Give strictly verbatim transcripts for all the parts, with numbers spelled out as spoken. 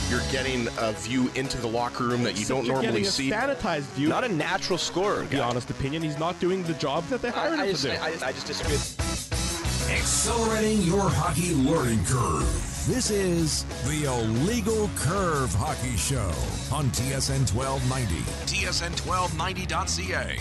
You're getting a view into the locker room that you Except don't you're normally getting a see. sanitized view. Not a natural scorer. In the honest opinion, he's not doing the job that they hired I, I him just, to do. I, I just, I just disagree. Accelerating your hockey learning curve. This is the Illegal Curve Hockey Show on T S N twelve ninety. T S N twelve ninety dot C A.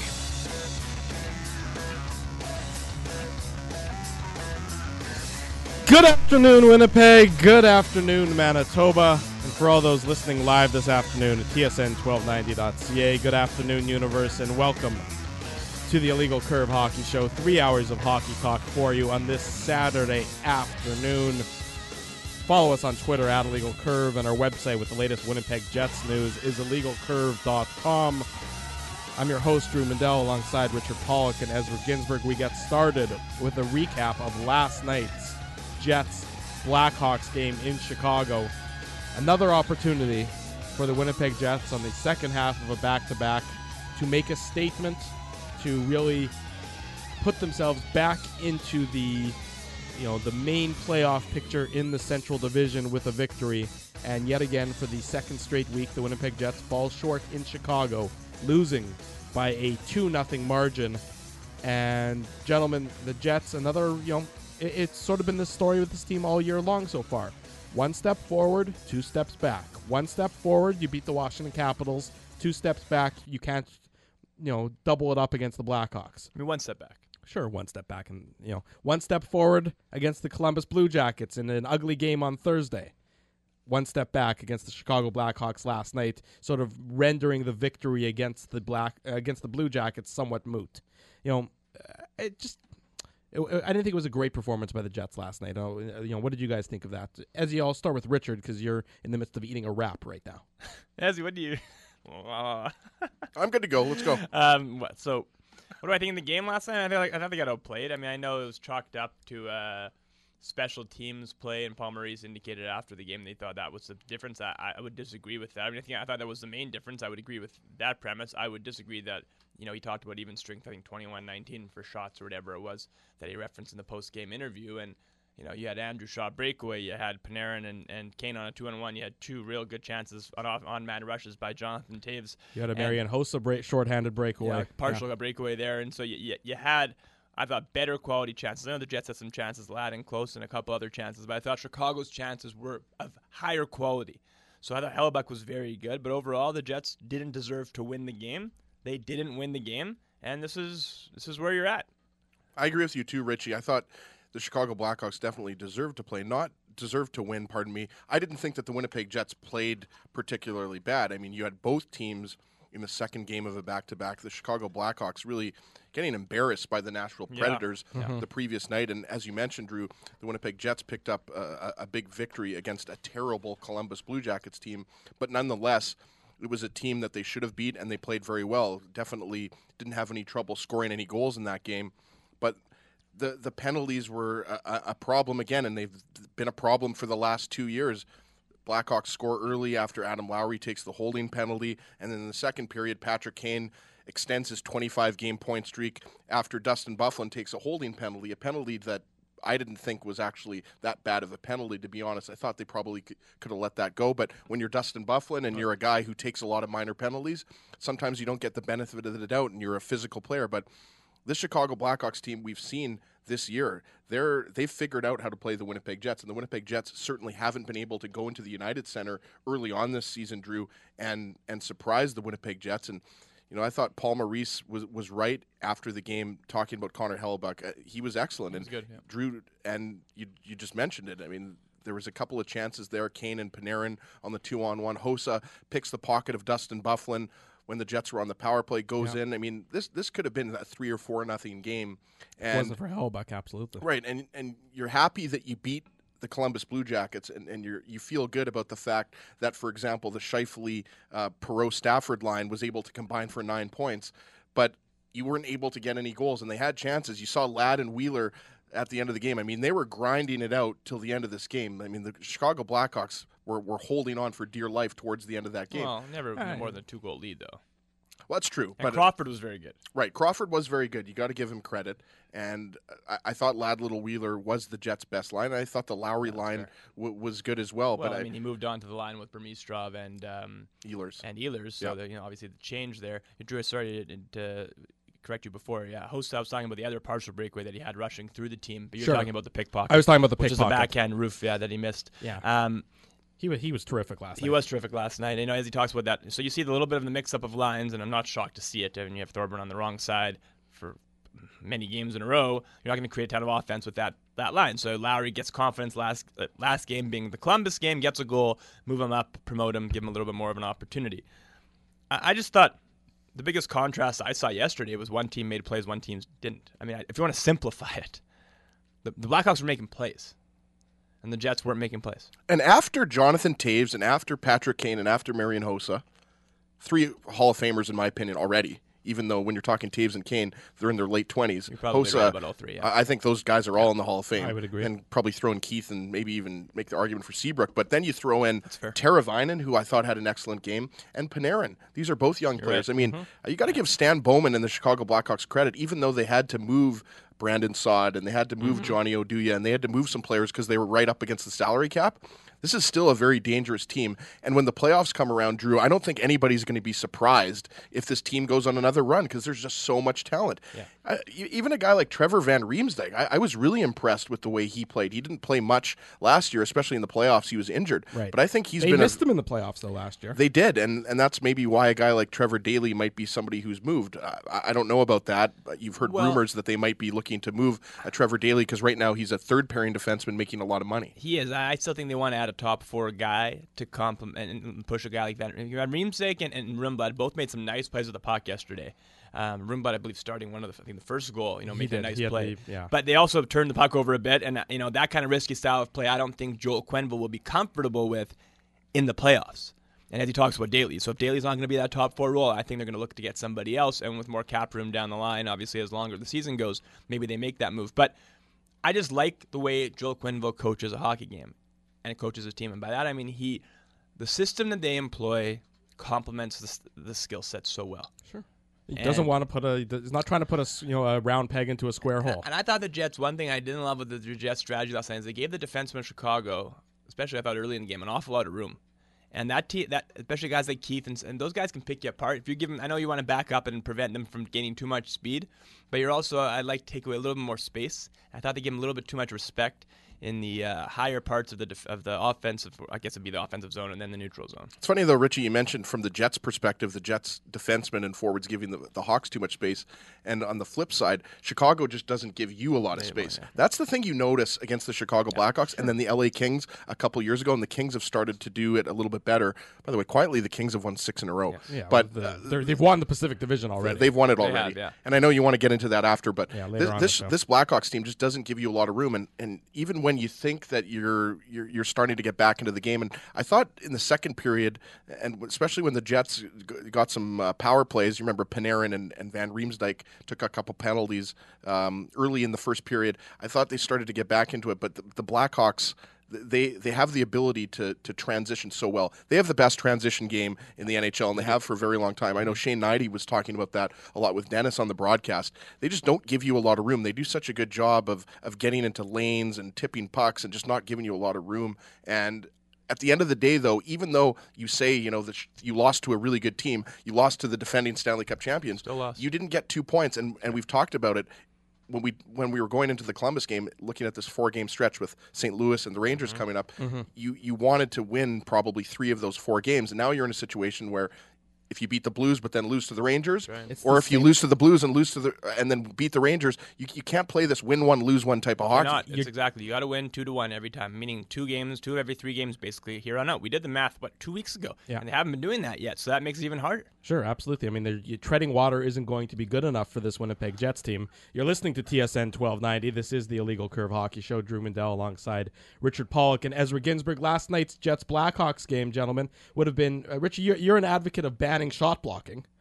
Good afternoon, Winnipeg. Good afternoon, Manitoba. And for all those listening live this afternoon at T S N twelve ninety dot C A, good afternoon, universe, and welcome to the Illegal Curve Hockey Show. Three hours of hockey talk for you on this Saturday afternoon. Follow us on Twitter at Illegal Curve, and our website with the latest Winnipeg Jets news is illegal curve dot com. I'm your host, Drew Mandel, alongside Richard Pollock and Ezra Ginsburg. We get started with a recap of last night's Jets Blackhawks game in Chicago. Another opportunity for the Winnipeg Jets on the second half of a back-to-back to make a statement, to really put themselves back into the, you know, the main playoff picture in the Central Division with a victory. And yet again, for the second straight week, the Winnipeg Jets fall short in Chicago, losing by a two nothing margin. And gentlemen, the Jets, another, you know, it, it's sort of been the story with this team all year long so far. One step forward, two steps back. One step forward, you beat the Washington Capitals. Two steps back, you can't, you know, double it up against the Blackhawks. I mean, one step back. Sure, one step back, and you know, one step forward against the Columbus Blue Jackets in an ugly game on Thursday. One step back against the Chicago Blackhawks last night, sort of rendering the victory against the black uh, against the Blue Jackets somewhat moot. You know, it just it, I didn't think it was a great performance by the Jets last night. Uh, you know, what did you guys think of that? Ezzy, I'll start with Richard because you're in the midst of eating a wrap right now. Ezzy, what do you? I'm good to go. Let's go. Um, what? So, what do I think in the game last night? I feel like I thought they got outplayed. I mean, I know it was chalked up to uh, special teams play, and Paul Maurice indicated after the game they thought that was the difference. I, I would disagree with that. I mean, I think I thought that was the main difference. I would agree with that premise. I would disagree that, you know, he talked about even strength. I think twenty-one nineteen for shots or whatever it was that he referenced in the post game interview, and. You know, you had Andrew Shaw breakaway, you had Panarin and, and Kane on a two-on-one, you had two real good chances on off, on-man rushes by Jonathan Taves. You had a Marian Hossa break, shorthanded breakaway. Yeah, partial yeah. breakaway there, and so you, you, you had, I thought, better quality chances. I know the Jets had some chances, Ladd and Close, and a couple other chances, but I thought Chicago's chances were of higher quality. So I thought Hellebuyck was very good, but overall the Jets didn't deserve to win the game. They didn't win the game, and this is this is where you're at. I agree with you too, Richie. I thought the Chicago Blackhawks definitely deserved to play, not deserved to win, pardon me. I didn't think that the Winnipeg Jets played particularly bad. I mean, you had both teams in the second game of a back-to-back. The Chicago Blackhawks really getting embarrassed by the Nashville Predators yeah. Mm-hmm. the previous night. And as you mentioned, Drew, the Winnipeg Jets picked up a, a big victory against a terrible Columbus Blue Jackets team. But nonetheless, it was a team that they should have beat, and they played very well. Definitely didn't have any trouble scoring any goals in that game. But The the penalties were a, a problem again, and they've been a problem for the last two years. Blackhawks score early after Adam Lowry takes the holding penalty, and then in the second period, Patrick Kane extends his twenty-five game point streak after Dustin Byfuglien takes a holding penalty, a penalty that I didn't think was actually that bad of a penalty, to be honest. I thought they probably could, could have let that go, but when you're Dustin Byfuglien and you're a guy who takes a lot of minor penalties, sometimes you don't get the benefit of the doubt, and you're a physical player, but this Chicago Blackhawks team we've seen this year, they're, they've figured out how to play the Winnipeg Jets, and the Winnipeg Jets certainly haven't been able to go into the United Center early on this season, Drew, and and surprise the Winnipeg Jets. And, you know, I thought Paul Maurice was, was right after the game talking about Connor Hellebuyck. Uh, he was excellent. That was and good, yeah. Drew, and you you just mentioned it. I mean, there was a couple of chances there, Kane and Panarin on the two-on-one. Hossa picks the pocket of Dustin Byfuglien when the Jets were on the power play, goes yeah. in. I mean, this this could have been a three or four nothing game. And It wasn't for Hellebuyck, absolutely. right, and and you're happy that you beat the Columbus Blue Jackets, and, and you you feel good about the fact that, for example, the Scheifele, uh, Perreault, Stafford line was able to combine for nine points, but you weren't able to get any goals, and they had chances. You saw Ladd and Wheeler at the end of the game. I mean, they were grinding it out till the end of this game. I mean, the Chicago Blackhawks were, were holding on for dear life towards the end of that game. Well, never Right. more than a two-goal lead, though. Well, that's true. And but Crawford was very good. Right, Crawford was very good. You got to give him credit. And I, I thought Ladd Little Wheeler was the Jets' best line. I thought the Lowry That's line w- was good as well. Well, but I mean, he moved on to the line with Burmistrov and um, Ehlers. and Ehlers. So Yep. that, you know, obviously the change there. Drew, sorry to, to correct you before. Yeah, host, I was talking about the other partial breakaway that he had rushing through the team. But you're Sure. talking about the pickpocket. I was talking about the which is a pickpocket. backhand roof, yeah, that he missed. Yeah. Um, He was he was terrific last He night. was terrific last night. You know, as he talks about that, so you see the little bit of the mix-up of lines, and I'm not shocked to see it. When you have Thorburn on the wrong side for many games in a row, you're not going to create a ton of offense with that that line. So Lowry gets confidence last uh, last game being the Columbus game, gets a goal, move him up, promote him, give him a little bit more of an opportunity. I, I just thought the biggest contrast I saw yesterday was one team made plays, one team didn't. I mean, if you want to simplify it, the, the Blackhawks were making plays. And the Jets weren't making plays. And after Jonathan Taves and after Patrick Kane and after Marian Hossa, three Hall of Famers in my opinion already, even though when you're talking Taves and Kane, they're in their late twenties. You're probably Hossa, right about all three, yeah. I I think those guys are all in the Hall of Fame. I would agree. And probably throw in Keith and maybe even make the argument for Seabrook. But then you throw in fair. Teravainen, who I thought had an excellent game, and Panarin. These are both young players. right. I mean, Mm-hmm. you got to give Stan Bowman and the Chicago Blackhawks credit, even though they had to move Brandon Saad and they had to move Mm-hmm. Johnny Oduya and they had to move some players because they were right up against the salary cap. This is still a very dangerous team. And when the playoffs come around, Drew, I don't think anybody's going to be surprised if this team goes on another run because there's just so much talent. Yeah. I, e- even a guy like Trevor Van Riemsdyk, I, I was really impressed with the way he played. He didn't play much last year, especially in the playoffs. He was injured. Right. But I think he's They been missed a, him in the playoffs though last year. They did, and, and that's maybe why a guy like Trevor Daley might be somebody who's moved. I, I don't know about that. But you've heard Well- rumors that they might be looking to move a Trevor Daley because right now he's a third pairing defenseman making a lot of money. He is. I still think they want to add a top four guy to complement and push a guy like Van Riemsdyk and, and Rundblad both made some nice plays with the puck yesterday. Um, Rundblad, I believe, starting one of the I think the first goal, you know, He making a did. nice He had play. the- yeah. But they also turned the puck over a bit, and uh, you know that kind of risky style of play, I don't think Joel Quenneville will be comfortable with in the playoffs. And as he talks about Daley, so if Daley's not going to be that top four role, I think they're going to look to get somebody else, and with more cap room down the line, obviously as longer the season goes, maybe they make that move. But I just like the way Joel Quenneville coaches a hockey game and coaches his team, and by that I mean he, the system that they employ complements the, the skill set so well. Sure. He And- doesn't want to put a. He's not trying to put a s- you know a round peg into a square hole. And I thought the Jets, one thing I didn't love with the Jets strategy last night is they gave the defenseman of Chicago, especially I thought early in the game, an awful lot of room. And that, te- that especially guys like Keith, and, and those guys can pick you apart. If you give them, I know you want to back up and prevent them from gaining too much speed, but you're also, I'd like to take away a little bit more space. I thought they gave them a little bit too much respect in the uh, higher parts of the def- of the offensive, I guess it'd be the offensive zone and then the neutral zone. It's funny, though, Richie, you mentioned from the Jets' perspective, the Jets' defensemen and forwards giving the, the Hawks too much space. And on the flip side, Chicago just doesn't give you a lot of space. That's the thing you notice against the Chicago Blackhawks and then the L A Kings a couple years ago, and the Kings have started to do it a little bit better. By the way, quietly, the Kings have won six in a row. Yeah, but the, uh, they're- they've won the Pacific Division already. They've won it They already. have, yeah. And I know you want to get into that after, but Yeah, later this on in this, the show. this Blackhawks team just doesn't give you a lot of room. And, and even when you think that you're, you're you're starting to get back into the game, and I thought in the second period, and especially when the Jets g- got some uh, power plays, you remember Panarin and, and Van Riemsdyk took a couple penalties um, early in the first period. I thought they started to get back into it, but the, the Blackhawks, they they have the ability to to transition so well. They have the best transition game in the N H L, and they have for a very long time. I know Shane Knighty was talking about that a lot with Dennis on the broadcast. They just don't give you a lot of room. They do such a good job of of getting into lanes and tipping pucks and just not giving you a lot of room. And at the end of the day, though, even though you say, you know, that sh- you lost to a really good team, you lost to the defending Stanley Cup champions, Still lost. you didn't get two points, and, and we've talked about it. When we when we were going into the Columbus game, looking at this four game stretch with Saint Louis and the Rangers Mm-hmm. coming up, you you wanted to win probably three of those four games, and now you're in a situation where if you beat the Blues but then lose to the Rangers, It's or the if you same- lose to the Blues and lose to the and then beat the Rangers, you you can't play this win one lose one type of Why hockey. not? It's exactly. You got to win two to one every time, meaning two games, two every three games, basically here on out. We did the math, what, two weeks ago, Yeah. and they haven't been doing that yet, so that makes it even harder. Sure, absolutely. I mean, they're- you- treading water isn't going to be good enough for this Winnipeg Jets team. You're listening to T S N twelve ninety. This is the Illegal Curve Hockey Show. Drew Mindell alongside Richard Pollock and Ezra Ginsburg. Last night's Jets-Blackhawks game, gentlemen, would have been... Uh, Richie, you're, you're an advocate of banning shot blocking.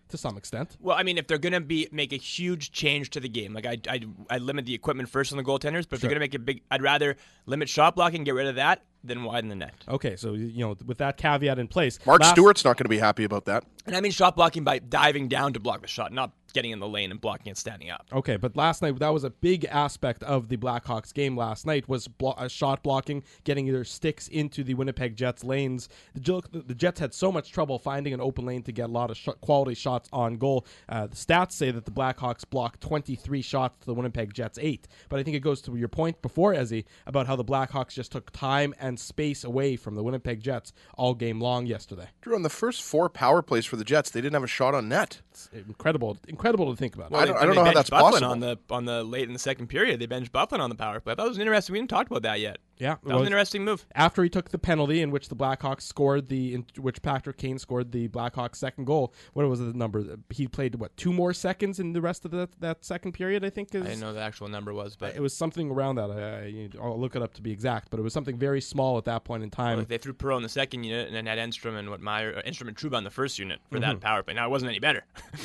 to some extent. Well, I mean, if they're going to be make a huge change to the game, like I, I, I limit the equipment first on the goaltenders, but if Sure. they're going to make a big, I'd rather limit shot blocking, get rid of that, than widen the net. Okay, so you know, with that caveat in place, Mark last- Stewart's not going to be happy about that. And I mean shot blocking by diving down to block the shot, not getting in the lane and blocking it standing up. Okay, but last night, that was a big aspect of the Blackhawks game last night, was blo- uh, shot blocking, getting their sticks into the Winnipeg Jets lanes. The, J- the Jets had so much trouble finding an open lane to get a lot of sh- quality shots on goal. Uh, the stats say that the Blackhawks blocked twenty-three shots to the Winnipeg Jets eight. But I think it goes to your point before, Ezzy, about how the Blackhawks just took time and space away from the Winnipeg Jets all game long yesterday. Drew, on the first four power plays for the Jets, they didn't have a shot on net. It's incredible, incredible to think about. Well, I don't- they- I don't they know how benched that's Bufflin possible. on the on the late in the second period. They benched Bufflin on the power play. I thought it was interesting. We didn't talk about that yet. Yeah, That was an interesting move. After he took the penalty in which the Blackhawks scored the, in which Patrick Kane scored the Blackhawks' second goal. What was the number? He played what two more seconds in the rest of that that second period. I think is. I didn't know the actual number was, but It was something around that. I, I, I'll look it up to be exact, but it was something very small at that point in time. Like they threw Perot in the second unit and then had Enstrom and what Meyer, uh, Enstrom and Trouba in the first unit for Mm-hmm. that power play. Now it wasn't any better,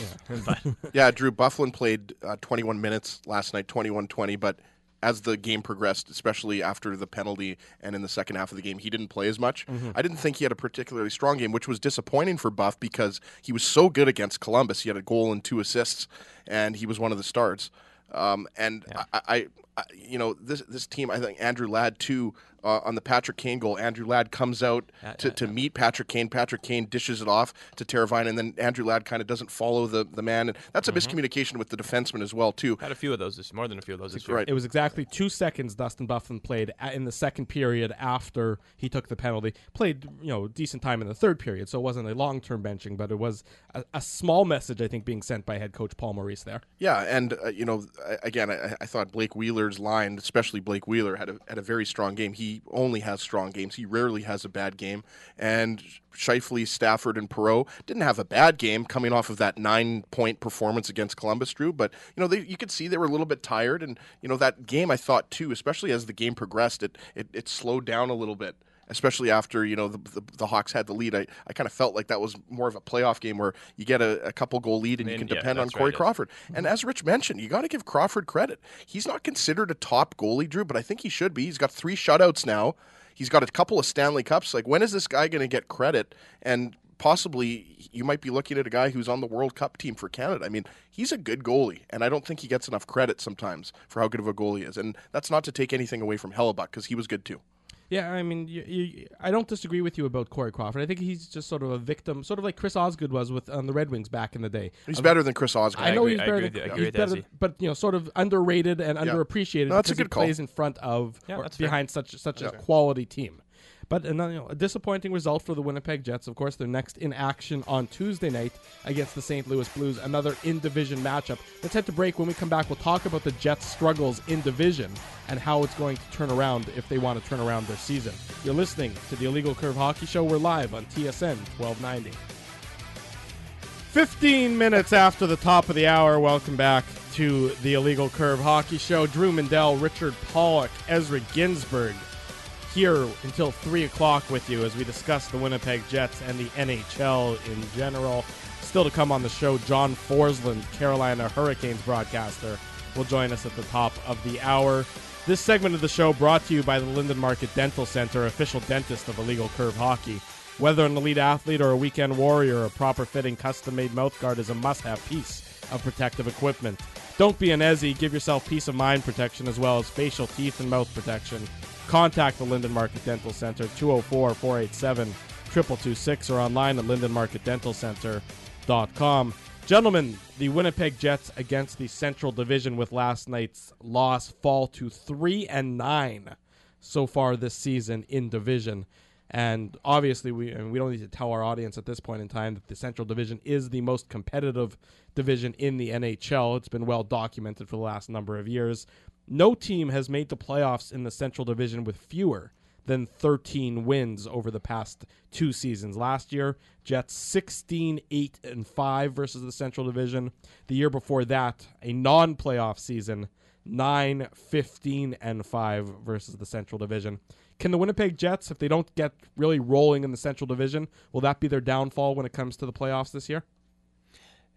but Yeah, Drew, Bufflin played uh, twenty-one minutes last night, twenty-one twenty, but as the game progressed, especially after the penalty and in the second half of the game, he didn't play as much. Mm-hmm. I didn't think he had a particularly strong game, which was disappointing for Buff because he was so good against Columbus. He had a goal and two assists, and he was one of the stars. Um, and Yeah. I, I, I, you know, this this team, I think Andrew Ladd too, uh, on the Patrick Kane goal. Andrew Ladd comes out Yeah, to, yeah, to yeah. meet Patrick Kane. Patrick Kane dishes it off to Teravainen, and then Andrew Ladd kind of doesn't follow the, the man. And that's a miscommunication with the defenseman as well too. had a few of those, this, more than a few of those this year. Right. It was exactly two seconds Dustin Bufflin played a- in the second period after he took the penalty. Played, you know, decent time in the third period, so it wasn't a long-term benching, but it was a, a small message, I think, being sent by head coach Paul Maurice there. Yeah, and uh, you know, I- again, I, I thought Blake Wheeler's line, especially Blake Wheeler, had a had a very strong game. He only has strong games. He rarely has a bad game. And Scheifele, Stafford, and Perot didn't have a bad game coming off of that nine-point performance against Columbus, Drew. But you know, they, you could see they were a little bit tired. And you know, that game, I thought too, especially as the game progressed, it it, it slowed down a little bit. Especially after, you know, the, the, the Hawks had the lead. I, I kind of felt like that was more of a playoff game where you get a, a couple goal lead and you And, can yeah, depend on that's Corey right, yes. Crawford. And as Rich mentioned, you got to give Crawford credit. He's not considered a top goalie, Drew, but I think he should be. He's got three shutouts now. He's got a couple of Stanley Cups. Like, when is this guy going to get credit? And possibly you might be looking at a guy who's on the World Cup team for Canada. I mean, he's a good goalie, and I don't think he gets enough credit sometimes for how good of a goalie he is. And that's not to take anything away from Hellebuck, because he was good too. Yeah, I mean, you, you, I don't disagree with you about Corey Crawford. I think he's just sort of a victim, sort of like Chris Osgood was with on the Red Wings back in the day. He's better than Chris Osgood. I know agree- he's I better. agree than, with you. I he's agree with better, Ezzy. but you know, sort of underrated and underappreciated No, that's a because good he call. plays in front of Yeah, or that's fair. behind such such a quality team. But uh, you know, a disappointing result for the Winnipeg Jets. Of course, they're next in action on Tuesday night against the Saint Louis Blues, another in-division matchup. Let's head to break. When we come back, we'll talk about the Jets' struggles in division and how it's going to turn around if they want to turn around their season. You're listening to the Illegal Curve Hockey Show. We're live on T S N twelve ninety. fifteen minutes after the top of the hour, welcome back to the Illegal Curve Hockey Show. Drew Mindell, Richard Pollock, Ezra Ginsburg here until three o'clock with you as we discuss the Winnipeg Jets and the N H L in general. Still to come on the show, John Forsland, Carolina Hurricanes broadcaster, will join us at the top of the hour. This segment of the show brought to you by the Linden Market Dental Center, official dentist of Illegal Curve Hockey. Whether an elite athlete or a weekend warrior, a proper fitting custom-made mouthguard is a must-have piece of protective equipment. Don't be an Ezzy. Give yourself peace of mind protection as well as facial, teeth, and mouth protection. Contact the Linden Market Dental Center, two oh four, four eight seven, two two two six, or online at linden market dental center dot com. Gentlemen, the Winnipeg Jets against the Central Division with last night's loss fall to three and nine so far this season in division. And obviously, we and we don't need to tell our audience at this point in time that the Central Division is the most competitive division in the N H L. It's been well documented for the last number of years. No team has made the playoffs in the Central Division with fewer than thirteen wins over the past two seasons. Last year, Jets sixteen, eight, and five versus the Central Division. The year before that, a non-playoff season, nine, fifteen, and five versus the Central Division. Can the Winnipeg Jets, if they don't get really rolling in the Central Division, will that be their downfall when it comes to the playoffs this year?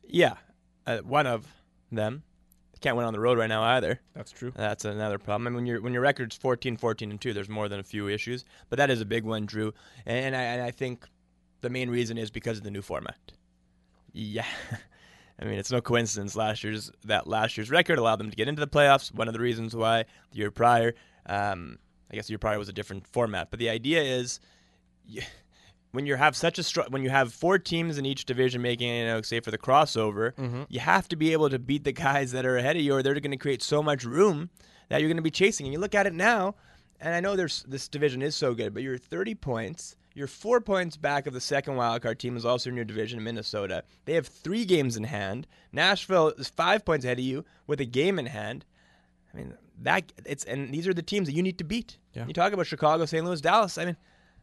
Yeah, uh, one of them. Can't win on the road right now either. That's true. That's another problem. I mean, when your when your record's fourteen, fourteen, and two, there's more than a few issues. But that is a big one, Drew. And I, and I think the main reason is because of the new format. Yeah. I mean, it's no coincidence last year's that last year's record allowed them to get into the playoffs. One of the reasons why the year prior, um, I guess the year prior was a different format. But the idea is, you, when you have such a str- when you have four teams in each division making, you know, say for the crossover, mm-hmm. you have to be able to beat the guys that are ahead of you, or they're going to create so much room that you're going to be chasing. And you look at it now, and I know there's this division is so good, but you're thirty points. You're four points back of the second wildcard team is also in your division, Minnesota. They have three games in hand. Nashville is five points ahead of you with a game in hand. I mean, that it's and these are the teams that you need to beat. Yeah. You talk about Chicago, Saint Louis, Dallas. I mean,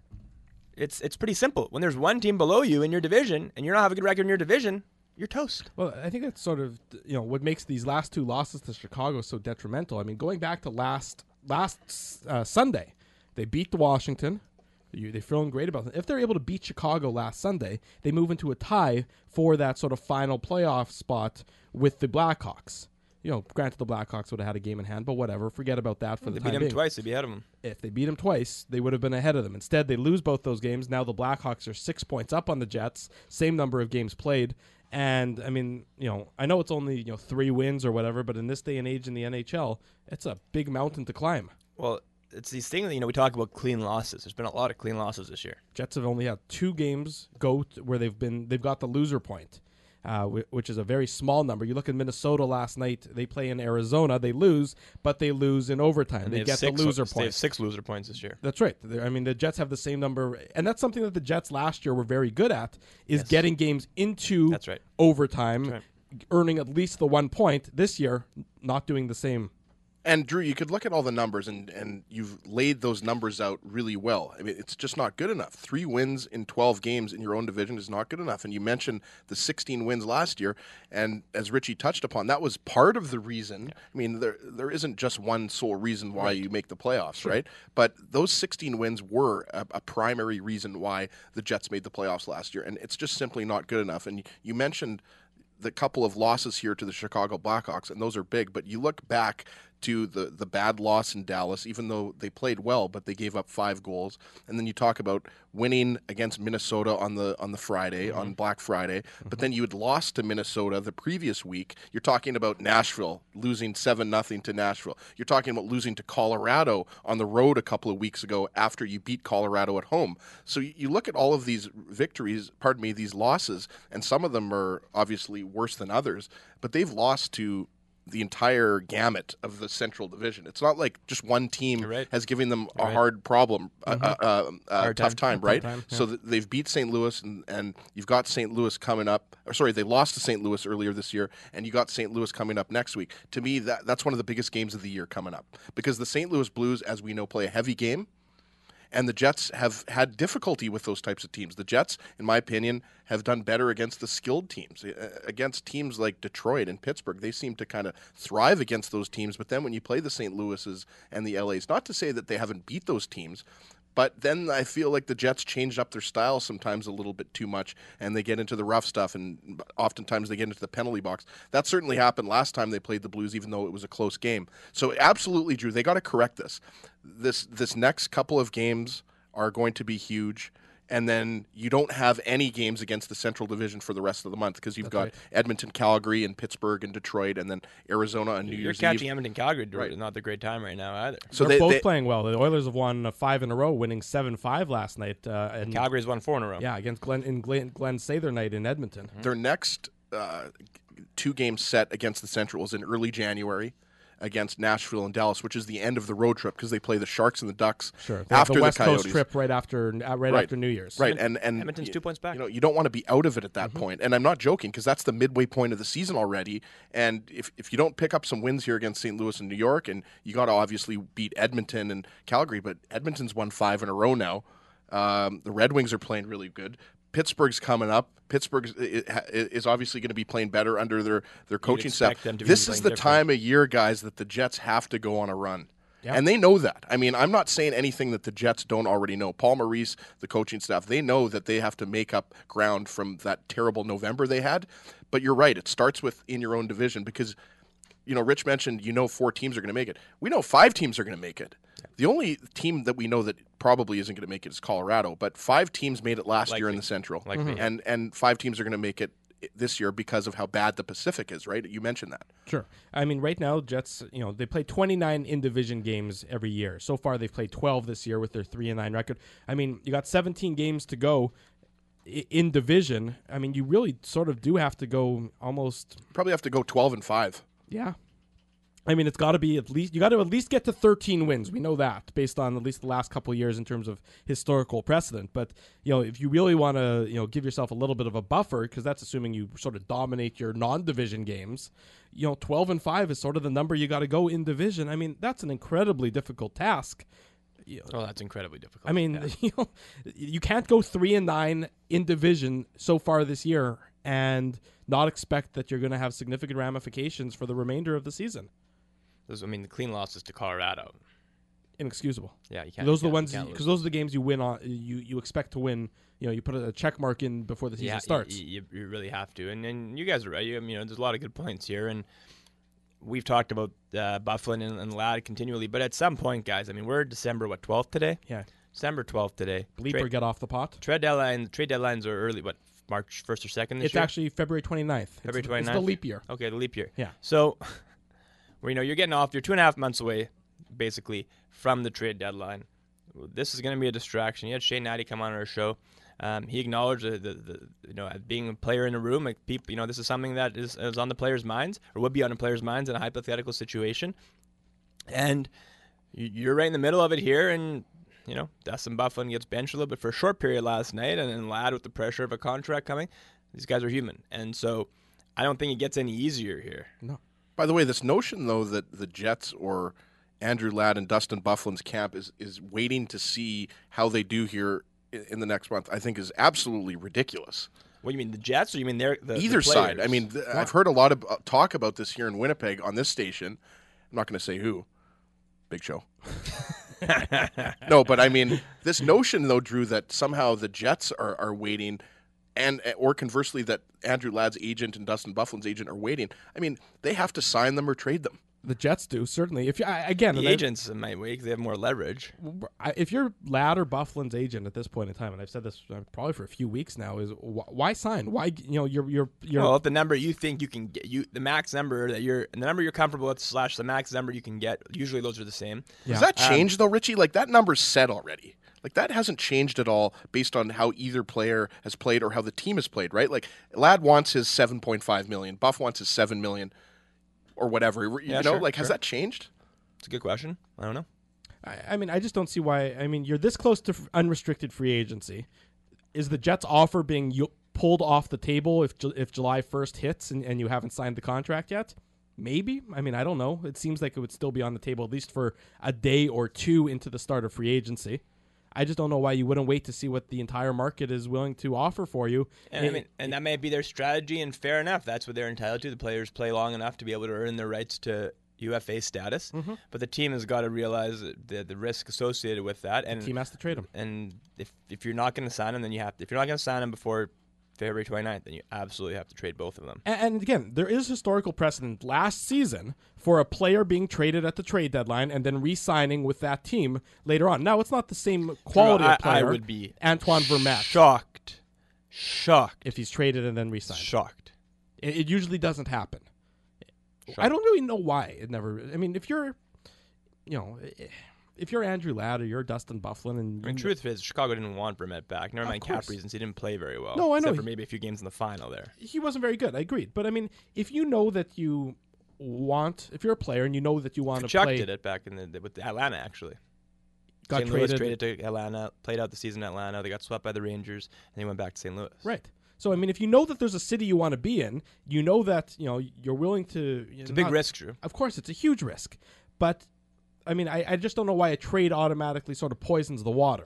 it's it's pretty simple. When there's one team below you in your division and you don't have a good record in your division, you're toast. Well, I think that's sort of, you know, what makes these last two losses to Chicago so detrimental. I mean, going back to last last uh, Sunday, they beat the Washington. You, they're feeling great about it. If they're able to beat Chicago last Sunday, they move into a tie for that sort of final playoff spot with the Blackhawks. You know, granted, the Blackhawks would have had a game in hand, but whatever. Forget about that for well, the they time beat them being. twice. They'd be ahead of them. If they beat them twice, they would have been ahead of them. Instead, they lose both those games. Now the Blackhawks are six points up on the Jets, same number of games played. And, I mean, you know, I know it's only, you know, three wins or whatever, but in this day and age in the N H L, it's a big mountain to climb. Well, it's these things that, you know, we talk about clean losses. There's been a lot of clean losses this year. Jets have only had two games go to where they've been they've got the loser point, uh, which is a very small number. You look at Minnesota last night; they play in Arizona, they lose, but they lose in overtime. And they, they get six, the loser They point. have six loser points this year. That's right. They're, I mean, the Jets have the same number, and that's something that the Jets last year were very good at: is Yes. getting games into That's right. overtime, That's right. earning at least the one point. This year, not doing the same. And Drew, you could look at all the numbers, and, and you've laid those numbers out really well. I mean, it's just not good enough. Three wins in twelve games in your own division is not good enough. And you mentioned the sixteen wins last year, and as Richie touched upon, that was part of the reason. Yeah. I mean, there there isn't just one sole reason why right. you make the playoffs, sure. right? But those sixteen wins were a, a primary reason why the Jets made the playoffs last year, and it's just simply not good enough. And you mentioned the couple of losses here to the Chicago Blackhawks, and those are big, but you look back to the, the bad loss in Dallas, even though they played well, but they gave up five goals. And then you talk about winning against Minnesota on the on the Friday, mm-hmm. on Black Friday, mm-hmm. but then you had lost to Minnesota the previous week. You're talking about Nashville losing seven nothing to Nashville. You're talking about losing to Colorado on the road a couple of weeks ago after you beat Colorado at home. So you look at all of these victories, pardon me, these losses, and some of them are obviously worse than others, but they've lost to the entire gamut of the Central Division. It's not like just one team right. has given them You're a right. hard problem, mm-hmm. a, a, a, a tough time, time right? time, yeah. So th- they've beat Saint Louis, and, and you've got Saint Louis coming up. Or sorry, they lost to Saint Louis earlier this year, and you got Saint Louis coming up next week. To me, that that's one of the biggest games of the year coming up, because the Saint Louis Blues, as we know, play a heavy game. And the Jets have had difficulty with those types of teams. The Jets, in my opinion, have done better against the skilled teams. Against teams like Detroit and Pittsburgh, they seem to kind of thrive against those teams. But then when you play the Saint Louis's and the L A's, not to say that they haven't beat those teams, but then I feel like the Jets changed up their style sometimes a little bit too much, and they get into the rough stuff, and oftentimes they get into the penalty box. That certainly happened last time they played the Blues, even though it was a close game. So absolutely, Drew, they got to correct this. This this next couple of games are going to be huge, and then you don't have any games against the Central Division for the rest of the month, because you've That's got right. Edmonton, Calgary, and Pittsburgh, and Detroit, and then Arizona on New You're Year's catching Eve. Edmonton, Calgary. Right. Not the great time right now either. So So they're they, both they, playing well. The Oilers have won uh, five in a row, winning seven five last night. Uh, and Calgary's won four in a row. Yeah, against Glenn in Glenn, Glenn Sather night in Edmonton. Mm-hmm. their next uh, two-game set against the Central is in early January against Nashville and Dallas, which is the end of the road trip, because they play the Sharks and the Ducks Sure. They have after the West Coyotes. Coast trip right after uh, right, Right. after New Year's. Right, and and Edmonton's y- two points back. You know, you don't want to be out of it at that point. And I'm not joking, because that's the midway point of the season already. And if if you don't pick up some wins here against Saint Louis and New York, and you got to obviously beat Edmonton and Calgary, but Edmonton's won five in a row now. Um, the Red Wings are playing really good. Pittsburgh's coming up. Pittsburgh is obviously going to be playing better under their, their coaching staff. expect them to be This is playing the different. time of year, guys, that the Jets have to go on a run. Yeah. And they know that. I mean, I'm not saying anything that the Jets don't already know. Paul Maurice, the coaching staff, they know that they have to make up ground from that terrible November they had. But you're right. It starts with in your own division because, you know, Rich mentioned, you know, four teams are going to make it. We know five teams are going to make it. The only team that we know that probably isn't going to make it is Colorado. But five teams made it last Likely. year in the Central. Likely, yeah. And, and five teams are going to make it this year because of how bad the Pacific is, right? You mentioned that. Sure. I mean, right now, Jets, you know, they play twenty-nine in-division games every year. So far, they've played twelve this year with their three and nine record. I mean, you got seventeen games to go i- in division. I mean, you really sort of do have to go almost, Probably have to go twelve and five. yeah. I mean, it's got to be at least, you got to at least get to thirteen wins. We know that based on at least the last couple of years in terms of historical precedent. But, you know, if you really want to, you know, give yourself a little bit of a buffer, because that's assuming you sort of dominate your non-division games, you know, twelve and five is sort of the number you got to go in division. I mean, that's an incredibly difficult task. You know, Oh, that's incredibly difficult. I mean, Yeah. you know, you can't go three and nine in division so far this year and not expect that you're going to have significant ramifications for the remainder of the season. Those, I mean, the clean losses to Colorado. Inexcusable. Yeah, you can't. Those are you the can't- ones you can't because lose those are the games you win on. You you expect to win. You know, you put a check mark in before the season yeah, starts. You, you, you really have to, and and you guys are right. You, you know, there's a lot of good points here, and we've talked about uh, Bufflin and, and Ladd continually. But at some point, guys, I mean, we're December what twelfth today. Yeah. December twelfth today. Bleep Trade, or get off the pot. trade deadline. Trade deadlines are early. What March first or second this It's year? actually February twenty-ninth. February It's, twenty-ninth. It's the leap year. Okay, the leap year. Yeah. So, well, you know, you're getting off. You're two and a half months away, basically, from the trade deadline. This is going to be a distraction. You had Shane Natty come on our show. Um, he acknowledged the, the, the, you know, being a player in a room, like people, you know, this is something that is, is on the players' minds, or would be on the players' minds in a hypothetical situation. And you- you're right in the middle of it here, and you know, Dustin Bufflin gets benched a little bit for a short period last night, and then Ladd with the pressure of a contract coming. These guys are human, and so I don't think it gets any easier here. No. By the way, this notion, though, that the Jets or Andrew Ladd and Dustin Bufflin's camp is, is waiting to see how they do here in, in the next month, I think is absolutely ridiculous. What do you mean, the Jets, or you mean they're the the Either side. players? I mean, th- I've heard a lot of uh, talk about this here in Winnipeg on this station. I'm not going to say who. Big Show. No, but I mean, this notion, though, Drew, that somehow the Jets are, are waiting, and or conversely, that Andrew Ladd's agent and Dustin Bufflin's agent are waiting. I mean, they have to sign them or trade them. The Jets do certainly. If you I, again, the and I- agents might wait 'cause they have more leverage. I- if you're Ladd or Bufflin's agent at this point in time, and I've said this uh, probably for a few weeks now, is wh- why sign? Why you know you're you're you're Well, if the number you think you can get, you the max number that you're, the number you're comfortable with slash the max number you can get. Usually those are the same. Yeah. Does that change, though, Richie? Like, that number's set already. Like, that hasn't changed at all based on how either player has played or how the team has played, right? Like, Ladd wants his seven point five million dollars. Buff wants his seven million dollars or whatever. You Yeah, know, sure, like, has sure. that changed? It's a good question. I don't know. I, I mean, I just don't see why. I mean, you're this close to f- unrestricted free agency. Is the Jets' offer being you- pulled off the table if Ju- if July first hits and, and you haven't signed the contract yet? Maybe. I mean, I don't know. It seems like it would still be on the table at least for a day or two into the start of free agency. I just don't know why you wouldn't wait to see what the entire market is willing to offer for you. And I It- mean, and that may be their strategy, and fair enough. That's what they're entitled to. The players play long enough to be able to earn their rights to U F A status. Mm-hmm. But the team has got to realize the the risk associated with that. And the team has to trade him. and if if you're not going to sign him, then you have to. If you're not going to sign him before February twenty-ninth, then you absolutely have to trade both of them. And, and again, there is historical precedent last season for a player being traded at the trade deadline and then re-signing with that team later on. Now, it's not the same quality I, of player. I would be Antoine Vermette shocked, shocked, if he's traded and then re-signed. shocked. It, it usually doesn't happen. Shocked. I don't really know why it never. I mean, if you're, you know, if you're Andrew Ladd or you're Dustin Bufflin, and I mean, you- truth is, Chicago didn't want Vermette back. Never Of mind cap course. reasons, he didn't play very well. No, I know Except for he- maybe a few games in the final there. he wasn't very good. I agreed, but I mean, if you know that you want, if you're a player and you know that you want to Chuck play, did it back in the with Atlanta actually. got Saint Louis traded, traded to Atlanta, played out the season in Atlanta. They got swept by the Rangers, and they went back to Saint Louis. right? So I mean, if you know that there's a city you want to be in, you know that you know you're willing to. You It's a know, big not- risk, Drew. Of course, it's a huge risk, but I mean, I, I just don't know why a trade automatically sort of poisons the water.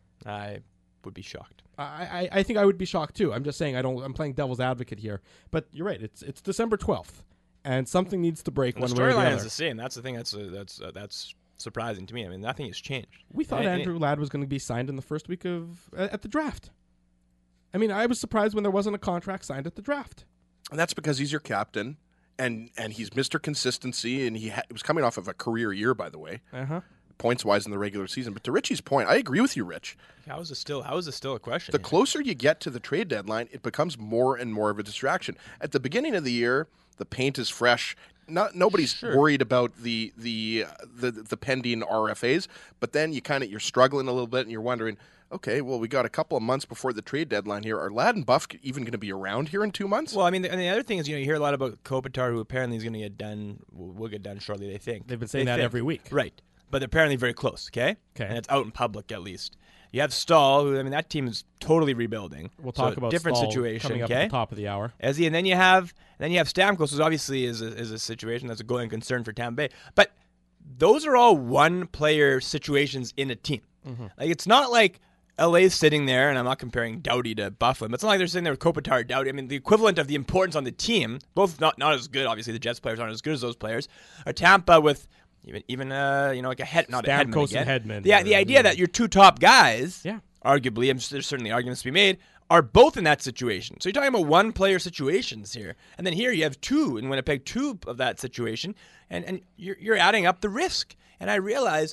I would be shocked. I, I, I think I would be shocked too. I'm just saying I don't. I'm playing devil's advocate here, but you're right. It's it's December twelfth, and something needs to break The one way or the storyline other. is the same. That's the thing. That's uh, that's uh, that's surprising to me. I mean, nothing has changed. We thought And it- Andrew Ladd was going to be signed in the first week of uh, at the draft. I mean, I was surprised when there wasn't a contract signed at the draft. And that's because he's your captain, and and he's Mister Consistency, and he ha- was coming off of a career year, by the way, Uh-huh. points-wise in the regular season. But to Richie's point, I agree with you, Rich. How is it still? How is it still a question? The here? closer you get to the trade deadline, it becomes more and more of a distraction. At the beginning of the year, the paint is fresh. Not nobody's Sure. worried about the the the, the pending R F As, but then you kind of you're struggling a little bit, and you're wondering, okay, well, we got a couple of months before the trade deadline here. Are Ladd and Buff even going to be around here in two months? Well, I mean, the, and the other thing is, you know, you hear a lot about Kopitar, who apparently is going to get done. Will, will get done shortly. They think They've been saying They that think. every week. right? But they're apparently very close. Okay, 'Kay. and it's out in public at least. You have Stahl, who I mean, that team is totally rebuilding. We'll So talk about different Stahl situation. coming up okay, at the top of the hour. As he, and then you have then you have Stamkos, who obviously is a, is a situation that's a going concern for Tampa Bay. But those are all one player situations in a team. Mm-hmm. Like it's not like L A's sitting there, and I'm not comparing Doughty to Buffalo, but it's not like they're sitting there with Kopitar, Doughty. I mean, the equivalent of the importance on the team, both not not as good. Obviously, the Jets players aren't as good as those players. Or Tampa with even even uh you know like a head not a Hedman Stamkos again. and Hedman. The the idea that your two top guys, Yeah. arguably, I'm sure there's certainly arguments to be made, are both in that situation. So you're talking about one player situations here, and then here you have two in Winnipeg, two of that situation, and and you're you're adding up the risk. And I realize,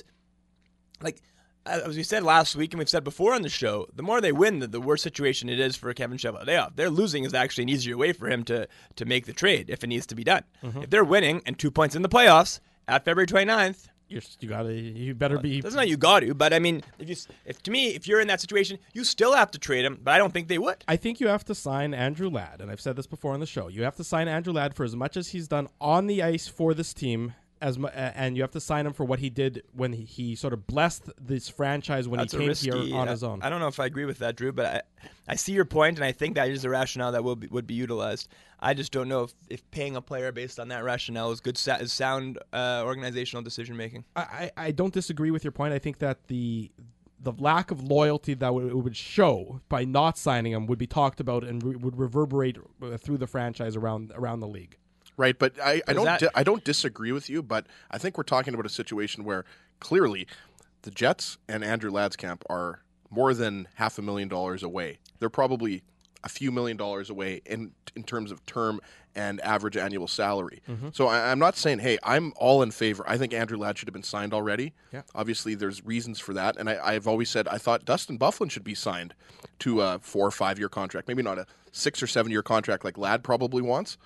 like as we said last week, and we've said before on the show, the more they win, the, the worse situation it is for Kevin Cheveldayoff. Their losing is actually an easier way for him to to make the trade if it needs to be done. If they're winning and two points in the playoffs at February twenty-ninth. You're, you gotta. You better be. That's not you got to, but I mean, if you, if to me, if you're in that situation, you still have to trade him. But I don't think they would. I think you have to sign Andrew Ladd, and I've said this before on the show. You have to sign Andrew Ladd for as much as he's done on the ice for this team, as mu- uh, and you have to sign him for what he did when he, he sort of blessed this franchise when That's he a came risky, here on I, his own. I don't know if I agree with that, Drew, but I, I see your point, and I think that is a rationale that will be, would be utilized. I just don't know if, if paying a player based on that rationale is good, is sound uh, organizational decision making. I, I, I don't disagree with your point. I think that the the lack of loyalty that w- it would show by not signing him would be talked about and re- would reverberate uh, through the franchise around around the league. Right, but I, I Is don't that- di- I don't disagree with you, but I think we're talking about a situation where clearly the Jets and Andrew Ladd's camp are more than half a million dollars away. They're probably a few million dollars away in in terms of term and average annual salary. So I, I'm not saying, hey, I'm all in favor. I think Andrew Ladd should have been signed already. Yeah. Obviously, there's reasons for that, and I, I've always said I thought Dustin Byfuglien should be signed to a four or five year contract, maybe not a six or seven year contract like Ladd probably wants.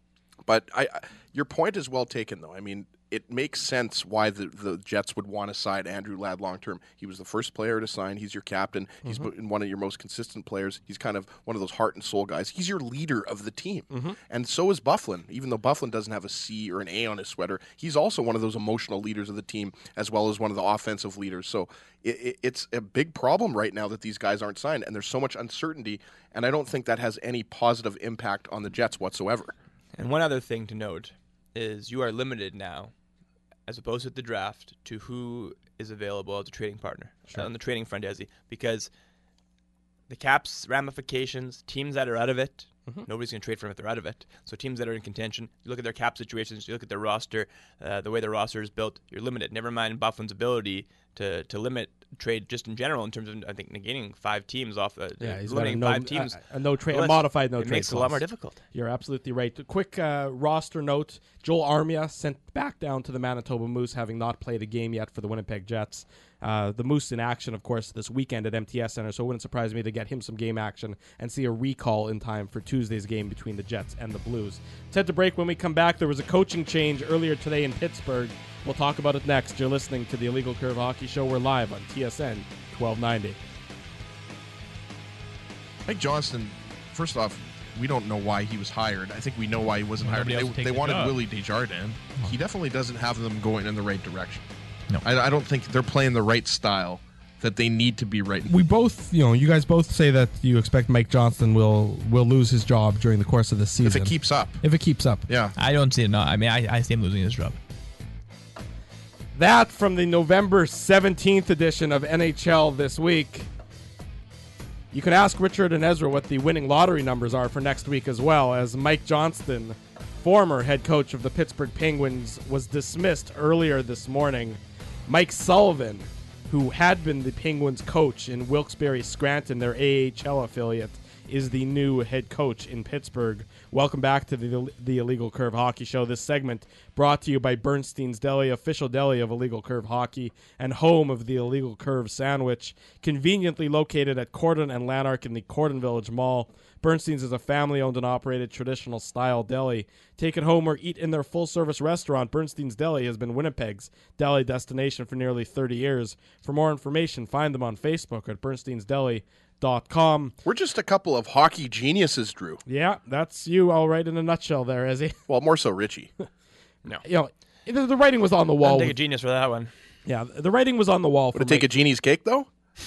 But I, I, your point is well taken, though. I mean, it makes sense why the, the Jets would want to sign Andrew Ladd long term. He was the first player to sign. He's your captain. He's been one of your most consistent players. He's kind of one of those heart and soul guys. He's your leader of the team. And so is Byfuglien. Even though Byfuglien doesn't have a C or an A on his sweater, he's also one of those emotional leaders of the team, as well as one of the offensive leaders. So it, it, it's a big problem right now that these guys aren't signed, and there's so much uncertainty, and I don't think that has any positive impact on the Jets whatsoever. And one other thing to note is you are limited now, as opposed to the draft, to who is available as a trading partner uh, on the trading front, Desi, because the cap's ramifications, teams that are out of it, nobody's going to trade for them if they're out of it. So teams that are in contention, you look at their cap situations, you look at their roster, uh, the way their roster is built, you're limited. Never mind Byfuglien's ability to to limit trade just in general in terms of, I think, negating five teams off. Uh, Yeah, he's got a limiting no, five teams. a, a no trade, Well, a modified no it trade. makes it a lot more clause. difficult. You're absolutely right. A quick uh, roster note: Joel Armia sent back down to the Manitoba Moose, having not played a game yet for the Winnipeg Jets. Uh, the Moose in action, of course, this weekend at M T S Center, so it wouldn't surprise me to get him some game action and see a recall in time for Tuesday's game between the Jets and the Blues. Let's head to break. When we come back, there was a coaching change earlier today in Pittsburgh. We'll talk about it next. You're listening to the Illegal Curve Hockey Show. We're live on T S N twelve ninety. Mike Johnston, first off, we don't know why he was hired. I think we know why he wasn't Well, hired. nobody else They, will take they the wanted job. Willie Desjardins. He definitely doesn't have them going in the right direction. No. I, I don't think they're playing the right style that they need to be right. We both, you know, you guys both say that you expect Mike Johnston will will lose his job during the course of the season. If it keeps up. If it keeps up. Yeah. I don't see it. No, I mean, I, I see him losing his job. That from the November seventeenth edition of N H L This Week. You can ask Richard and Ezra what the winning lottery numbers are for next week as well, as Mike Johnston, former head coach of the Pittsburgh Penguins, was dismissed earlier this morning Mike Sullivan, who had been the Penguins coach in Wilkes-Barre Scranton, their A H L affiliate, is the new head coach in Pittsburgh. Welcome back to the the Illegal Curve Hockey Show. This segment brought to you by Bernstein's Deli, official deli of Illegal Curve Hockey and home of the Illegal Curve Sandwich, conveniently located at Cordon and Lanark in the Cordon Village Mall. Bernstein's is a family-owned and operated traditional-style deli. Take it home or eat in their full-service restaurant. Bernstein's Deli has been Winnipeg's deli destination for nearly thirty years. For more information, find them on Facebook at bernsteins deli dot com. We're just a couple of hockey geniuses, Drew. Yeah, that's you all right in a nutshell there, Ezzy. Well, more so Richie. No. You know, the, the writing was on the wall. I'll take a genius for that one. Yeah, the writing was on the wall. For Would it take Mike, a genie's cake, though?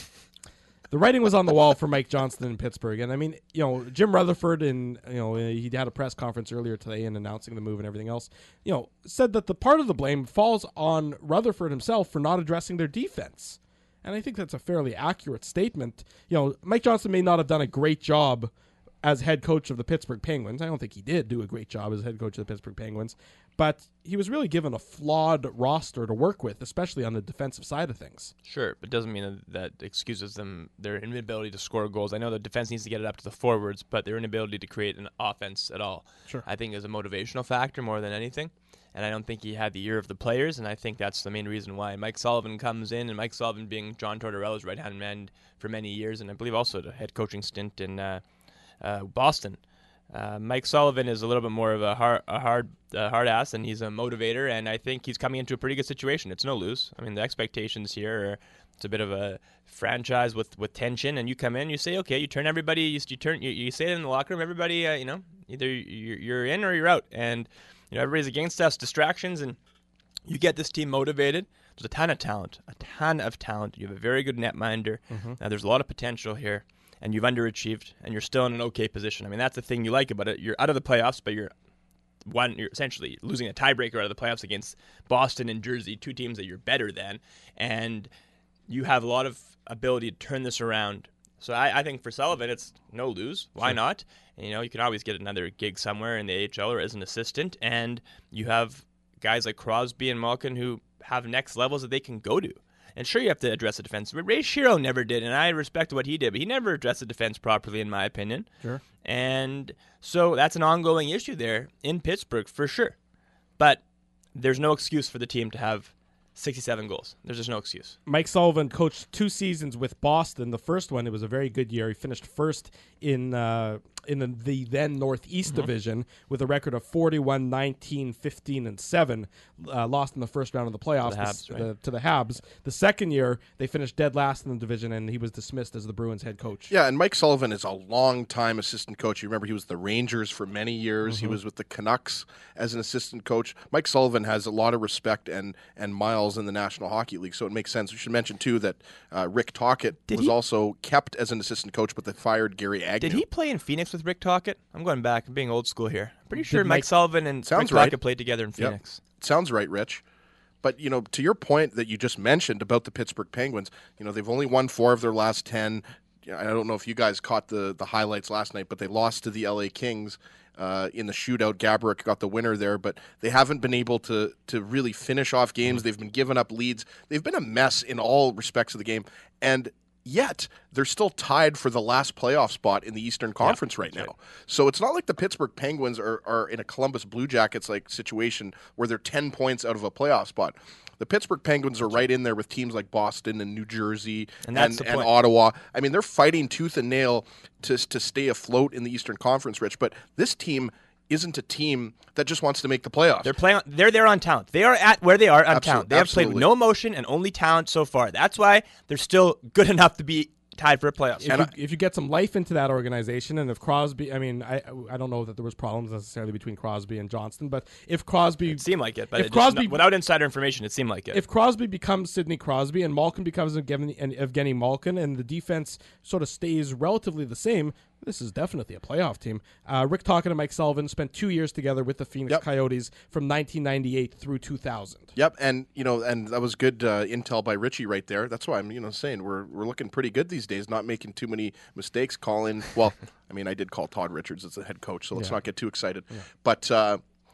The writing was on the wall for Mike Johnston in Pittsburgh. And, I mean, you know, Jim Rutherford, and, you know, he had a press conference earlier today in announcing the move and everything else, you know, said that the part of the blame falls on Rutherford himself for not addressing their defense. And I think that's a fairly accurate statement. You know, Mike Johnston may not have done a great job as head coach of the Pittsburgh Penguins. I don't think he did do a great job as head coach of the Pittsburgh Penguins. But he was really given a flawed roster to work with, especially on the defensive side of things. Sure, but doesn't mean that, that excuses them their inability to score goals. I know the defense needs to get it up to the forwards, but their inability to create an offense at all, Sure. I think, is a motivational factor more than anything. And I don't think he had the ear of the players, and I think that's the main reason why Mike Sullivan comes in, and Mike Sullivan being John Tortorella's right-hand man for many years, and I believe also the head coaching stint in uh, uh, Boston. Uh, Mike Sullivan is a little bit more of a hard, a hard, uh, hard ass, and he's a motivator, and I think he's coming into a pretty good situation. It's no lose. I mean, the expectations here are it's a bit of a franchise with, with tension, and you come in, you say, okay, you turn everybody, you, you turn, you, you say it in the locker room, everybody, uh, you know, either you're, you're in or you're out, and you know everybody's against us, distractions, and you get this team motivated. There's a ton of talent, a ton of talent. You have a very good netminder. Mm-hmm. Now, there's a lot of potential here. And you've underachieved, and you're still in an okay position. I mean, that's the thing you like about it. You're out of the playoffs, but you're one. You're essentially losing a tiebreaker out of the playoffs against Boston and Jersey, two teams that you're better than, and you have a lot of ability to turn this around. So I, I think for Sullivan, it's no lose. Why sure. not? And, you know, you can always get another gig somewhere in the A H L or as an assistant, and you have guys like Crosby and Malkin who have next levels that they can go to. And sure, you have to address the defense. But Ray Shero never did, and I respect what he did, but he never addressed the defense properly, in my opinion. Sure. And so that's an ongoing issue there in Pittsburgh, for sure. But there's no excuse for the team to have sixty-seven goals. There's just no excuse. Mike Sullivan coached two seasons with Boston. The first one, it was a very good year. He finished first in uh, in the, the then Northeast mm-hmm. Division with a record of forty-one, nineteen, fifteen, and seven. Uh, lost in the first round of the playoffs to the, Habs, the, right? the, to the Habs. The second year, they finished dead last in the division, and he was dismissed as the Bruins head coach. Yeah, and Mike Sullivan is a long-time assistant coach. You remember he was the Rangers for many years. Mm-hmm. He was with the Canucks as an assistant coach. Mike Sullivan has a lot of respect and, and miles in the National Hockey League, so it makes sense. We should mention, too, that uh, Rick Tocchet Did was he? also kept as an assistant coach, but they fired Gary Agnew. Did he play in Phoenix with Rick Tocchet? I'm going back. I'm being old school here. I'm pretty sure Did Mike, Mike- Sullivan and Sounds Rick right. Tocchet played together in Yep. Phoenix. Sounds right, Rich. But, you know, to your point that you just mentioned about the Pittsburgh Penguins, you know, they've only won four of their last ten. I don't know if you guys caught the, the highlights last night, but they lost to the L A Kings uh, in the shootout. Gaborik got the winner there, but they haven't been able to to really finish off games. They've been giving up leads. They've been a mess in all respects of the game. And yet they're still tied for the last playoff spot in the Eastern Conference yeah, right now. Right. So it's not like the Pittsburgh Penguins are, are in a Columbus Blue Jackets like situation where they're ten points out of a playoff spot. The Pittsburgh Penguins are right in there with teams like Boston and New Jersey and, and, and Ottawa. I mean, they're fighting tooth and nail to to stay afloat in the Eastern Conference, Rich. But this team isn't a team that just wants to make the playoffs. They're playing. They're there on talent. They are at where they are on Absolute, talent. They have absolutely. played with no emotion and only talent so far. That's why they're still good enough to be tied for a playoff. If you, if you get some life into that organization, and if Crosby, I mean, I I don't know that there was problems necessarily between Crosby and Johnston, but if Crosby, it seemed like it. But if it Crosby, just, without insider information, it seemed like it. If Crosby becomes Sidney Crosby and Malkin becomes Evgeny, and Evgeny Malkin, and the defense sort of stays relatively the same, this is definitely a playoff team. Uh, Rick Tocchet and Mike Sullivan spent two years together with the Phoenix yep. Coyotes from nineteen ninety-eight through two thousand. Yep, and you know, and that was good uh, intel by Richie right there. That's why I'm, you know, saying we're we're looking pretty good these days, not making too many mistakes. Calling, well, I mean, I did call Todd Richards as the head coach, so let's yeah. not get too excited. Yeah. But uh,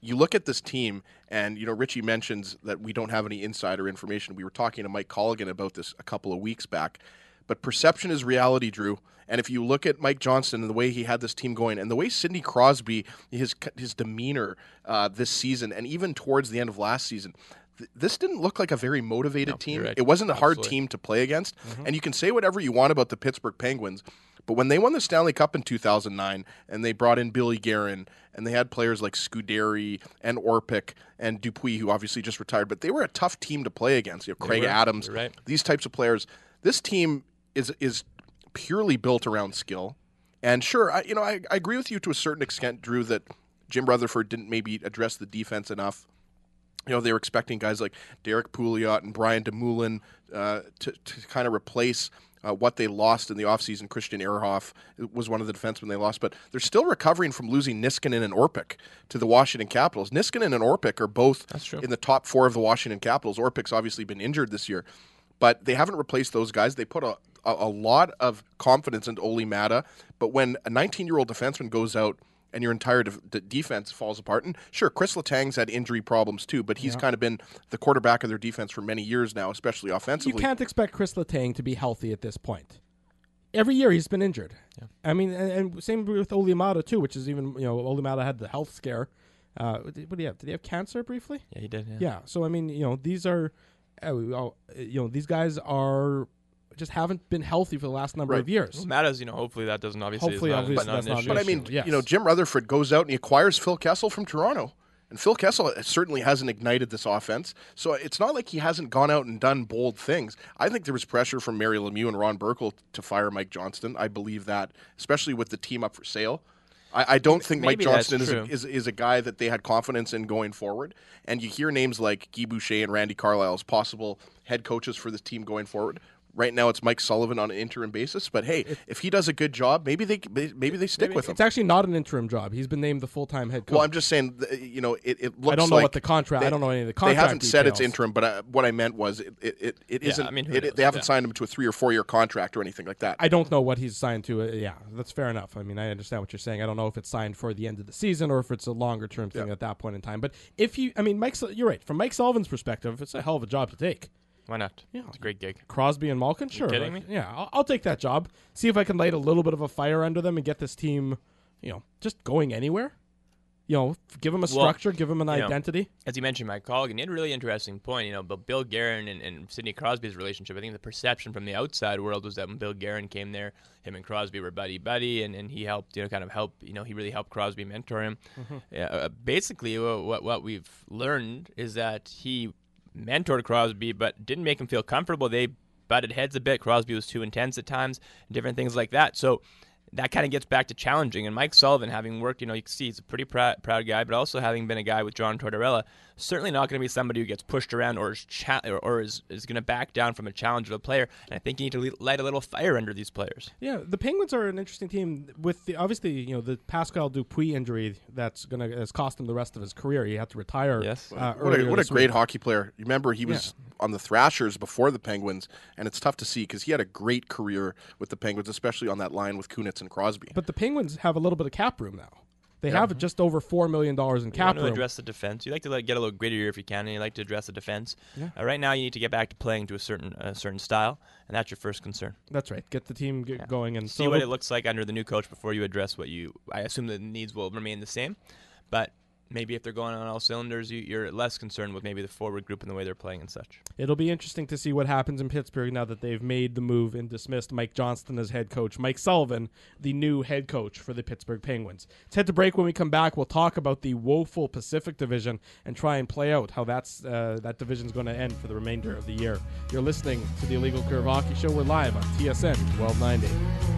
you look at this team, and you know Richie mentions that we don't have any insider information. We were talking to Mike Colligan about this a couple of weeks back, but perception is reality, Drew. And if you look at Mike Johnston and the way he had this team going, and the way Sidney Crosby, his his demeanor uh, this season, and even towards the end of last season, th- this didn't look like a very motivated No, team. you're right. It wasn't a hard Absolutely. team to play against. Mm-hmm. And you can say whatever you want about the Pittsburgh Penguins, but when they won the Stanley Cup in two thousand nine, and they brought in Billy Guerin, and they had players like Scuderi and Orpik and Dupuis, who obviously just retired, but they were a tough team to play against. You know, Craig were. Adams, You're right. these types of players. This team is is purely built around skill. And sure, I, you know, I, I agree with you to a certain extent, Drew, that Jim Rutherford didn't maybe address the defense enough. You know, they were expecting guys like Derek Pouliot and Brian DeMoulin uh, to, to kind of replace uh, what they lost in the offseason. Christian Ehrhoff was one of the defensemen they lost, but they're still recovering from losing Niskanen and Orpik to the Washington Capitals. Niskanen and Orpik are both That's true. in the top four of the Washington Capitals. Orpik's obviously been injured this year, but they haven't replaced those guys. They put a, a, a lot of confidence into Ole Mata, but when a nineteen-year-old defenseman goes out and your entire de- de- defense falls apart, and sure, Chris Letang's had injury problems too, but he's Yeah. kind of been the quarterback of their defense for many years now, especially You offensively. can't expect Chris Letang to be healthy at this point. Every year he's been injured. Yeah. I mean, and, and same with Olimata too, which is even, you know, Olimata had the health scare. Uh, what did he have? Did he have cancer briefly? Yeah, he did. Yeah. Yeah. So I mean, you know, these are, uh, well, you know, these guys are just haven't been healthy for the last number Right. of years. Well, Matta's, you know, hopefully that doesn't obviously. Hopefully, is not, obviously is not that's an not issue. an But I issue. mean, Yes. you know, Jim Rutherford goes out and he acquires Phil Kessel from Toronto. And Phil Kessel certainly hasn't ignited this offense. So it's not like he hasn't gone out and done bold things. I think there was pressure from Mary Lemieux and Ron Burkle to fire Mike Johnston. I believe that, especially with the team up for sale. I, I don't think Mike Maybe that's Johnston is a, true. is, is a guy that they had confidence in going forward. And you hear names like Guy Boucher and Randy Carlyle as possible head coaches for this team going forward. Right now, it's Mike Sullivan on an interim basis, but hey, if he does a good job, maybe they maybe they stick with him. It's actually not an interim job. He's been named the full-time head coach. Well, I'm just saying, th- you know, it, it looks I don't know like what the contract. they- I don't know any of the They contract. haven't said it's details. interim, but I, what I meant was it it, it, it Yeah, isn't. I mean, who it, knows? they haven't Yeah. signed him to a three or four year contract or anything like that. I don't know what he's signed to. Uh, yeah, that's fair enough. I mean, I understand what you're saying. I don't know if it's signed for the end of the season or if it's a longer term thing Yeah. at that point in time. But if you, I mean, Mike, Sul- you're right. From Mike Sullivan's perspective, it's a hell of a job to take. Why not? Yeah. It's a great gig. Crosby and Malkin, sure. kidding like, me? Yeah, I'll, I'll take that job. See if I can light a little bit of a fire under them and get this team, you know, just going anywhere. You know, f- give them a Well, structure, give them an you know, identity. As you mentioned, Mike Colligan, he had a really interesting point. You know, but Bill Guerin and, and Sidney Crosby's relationship. I think the perception from the outside world was that when Bill Guerin came there, him and Crosby were buddy buddy, and, and he helped, you know, kind of help. You know, he really helped Crosby mentor him. Yeah, uh, basically, what what what we've learned is that he mentored Crosby, but didn't make him feel comfortable. They butted heads a bit. Crosby was too intense at times, different things like that. So that kind of gets back to challenging. And Mike Sullivan, having worked, you know, you can see he's a pretty proud, proud guy, but also having been a guy with John Tortorella, certainly not going to be somebody who gets pushed around or is cha- or, or is, is going to back down from a challenge of a player. And I think you need to le- light a little fire under these players. Yeah, the Penguins are an interesting team with the obviously, you know, the Pascal Dupuis injury that's going to has cost him the rest of his career. He had to retire. Yes. Uh, What a, earlier what a this great week. hockey player. You remember he was on the Thrashers before the Penguins, and it's tough to see because he had a great career with the Penguins, especially on that line with Kunitz and Crosby. But the Penguins have a little bit of cap room now. They have just over four million dollars in You cap want to room. address the defense. You like to like, get a little grittier if you can, and you like to address the defense. Yeah. Uh, right now, you need to get back to playing to a certain a certain style, and that's your first concern. That's right. Get the team g- going and See so what it'll- it looks like under the new coach before you address what you. I assume the needs will remain the same, but maybe if they're going on all cylinders, you, you're less concerned with maybe the forward group and the way they're playing and such. It'll be interesting to see what happens in Pittsburgh now that they've made the move and dismissed Mike Johnston as head coach. Mike Sullivan, the new head coach for the Pittsburgh Penguins. Let's head to break. When we come back, we'll talk about the woeful Pacific Division and try and play out how that's uh, that division's going to end for the remainder of the year. You're listening to the Illegal Curve Hockey Show. We're live on T S N twelve ninety.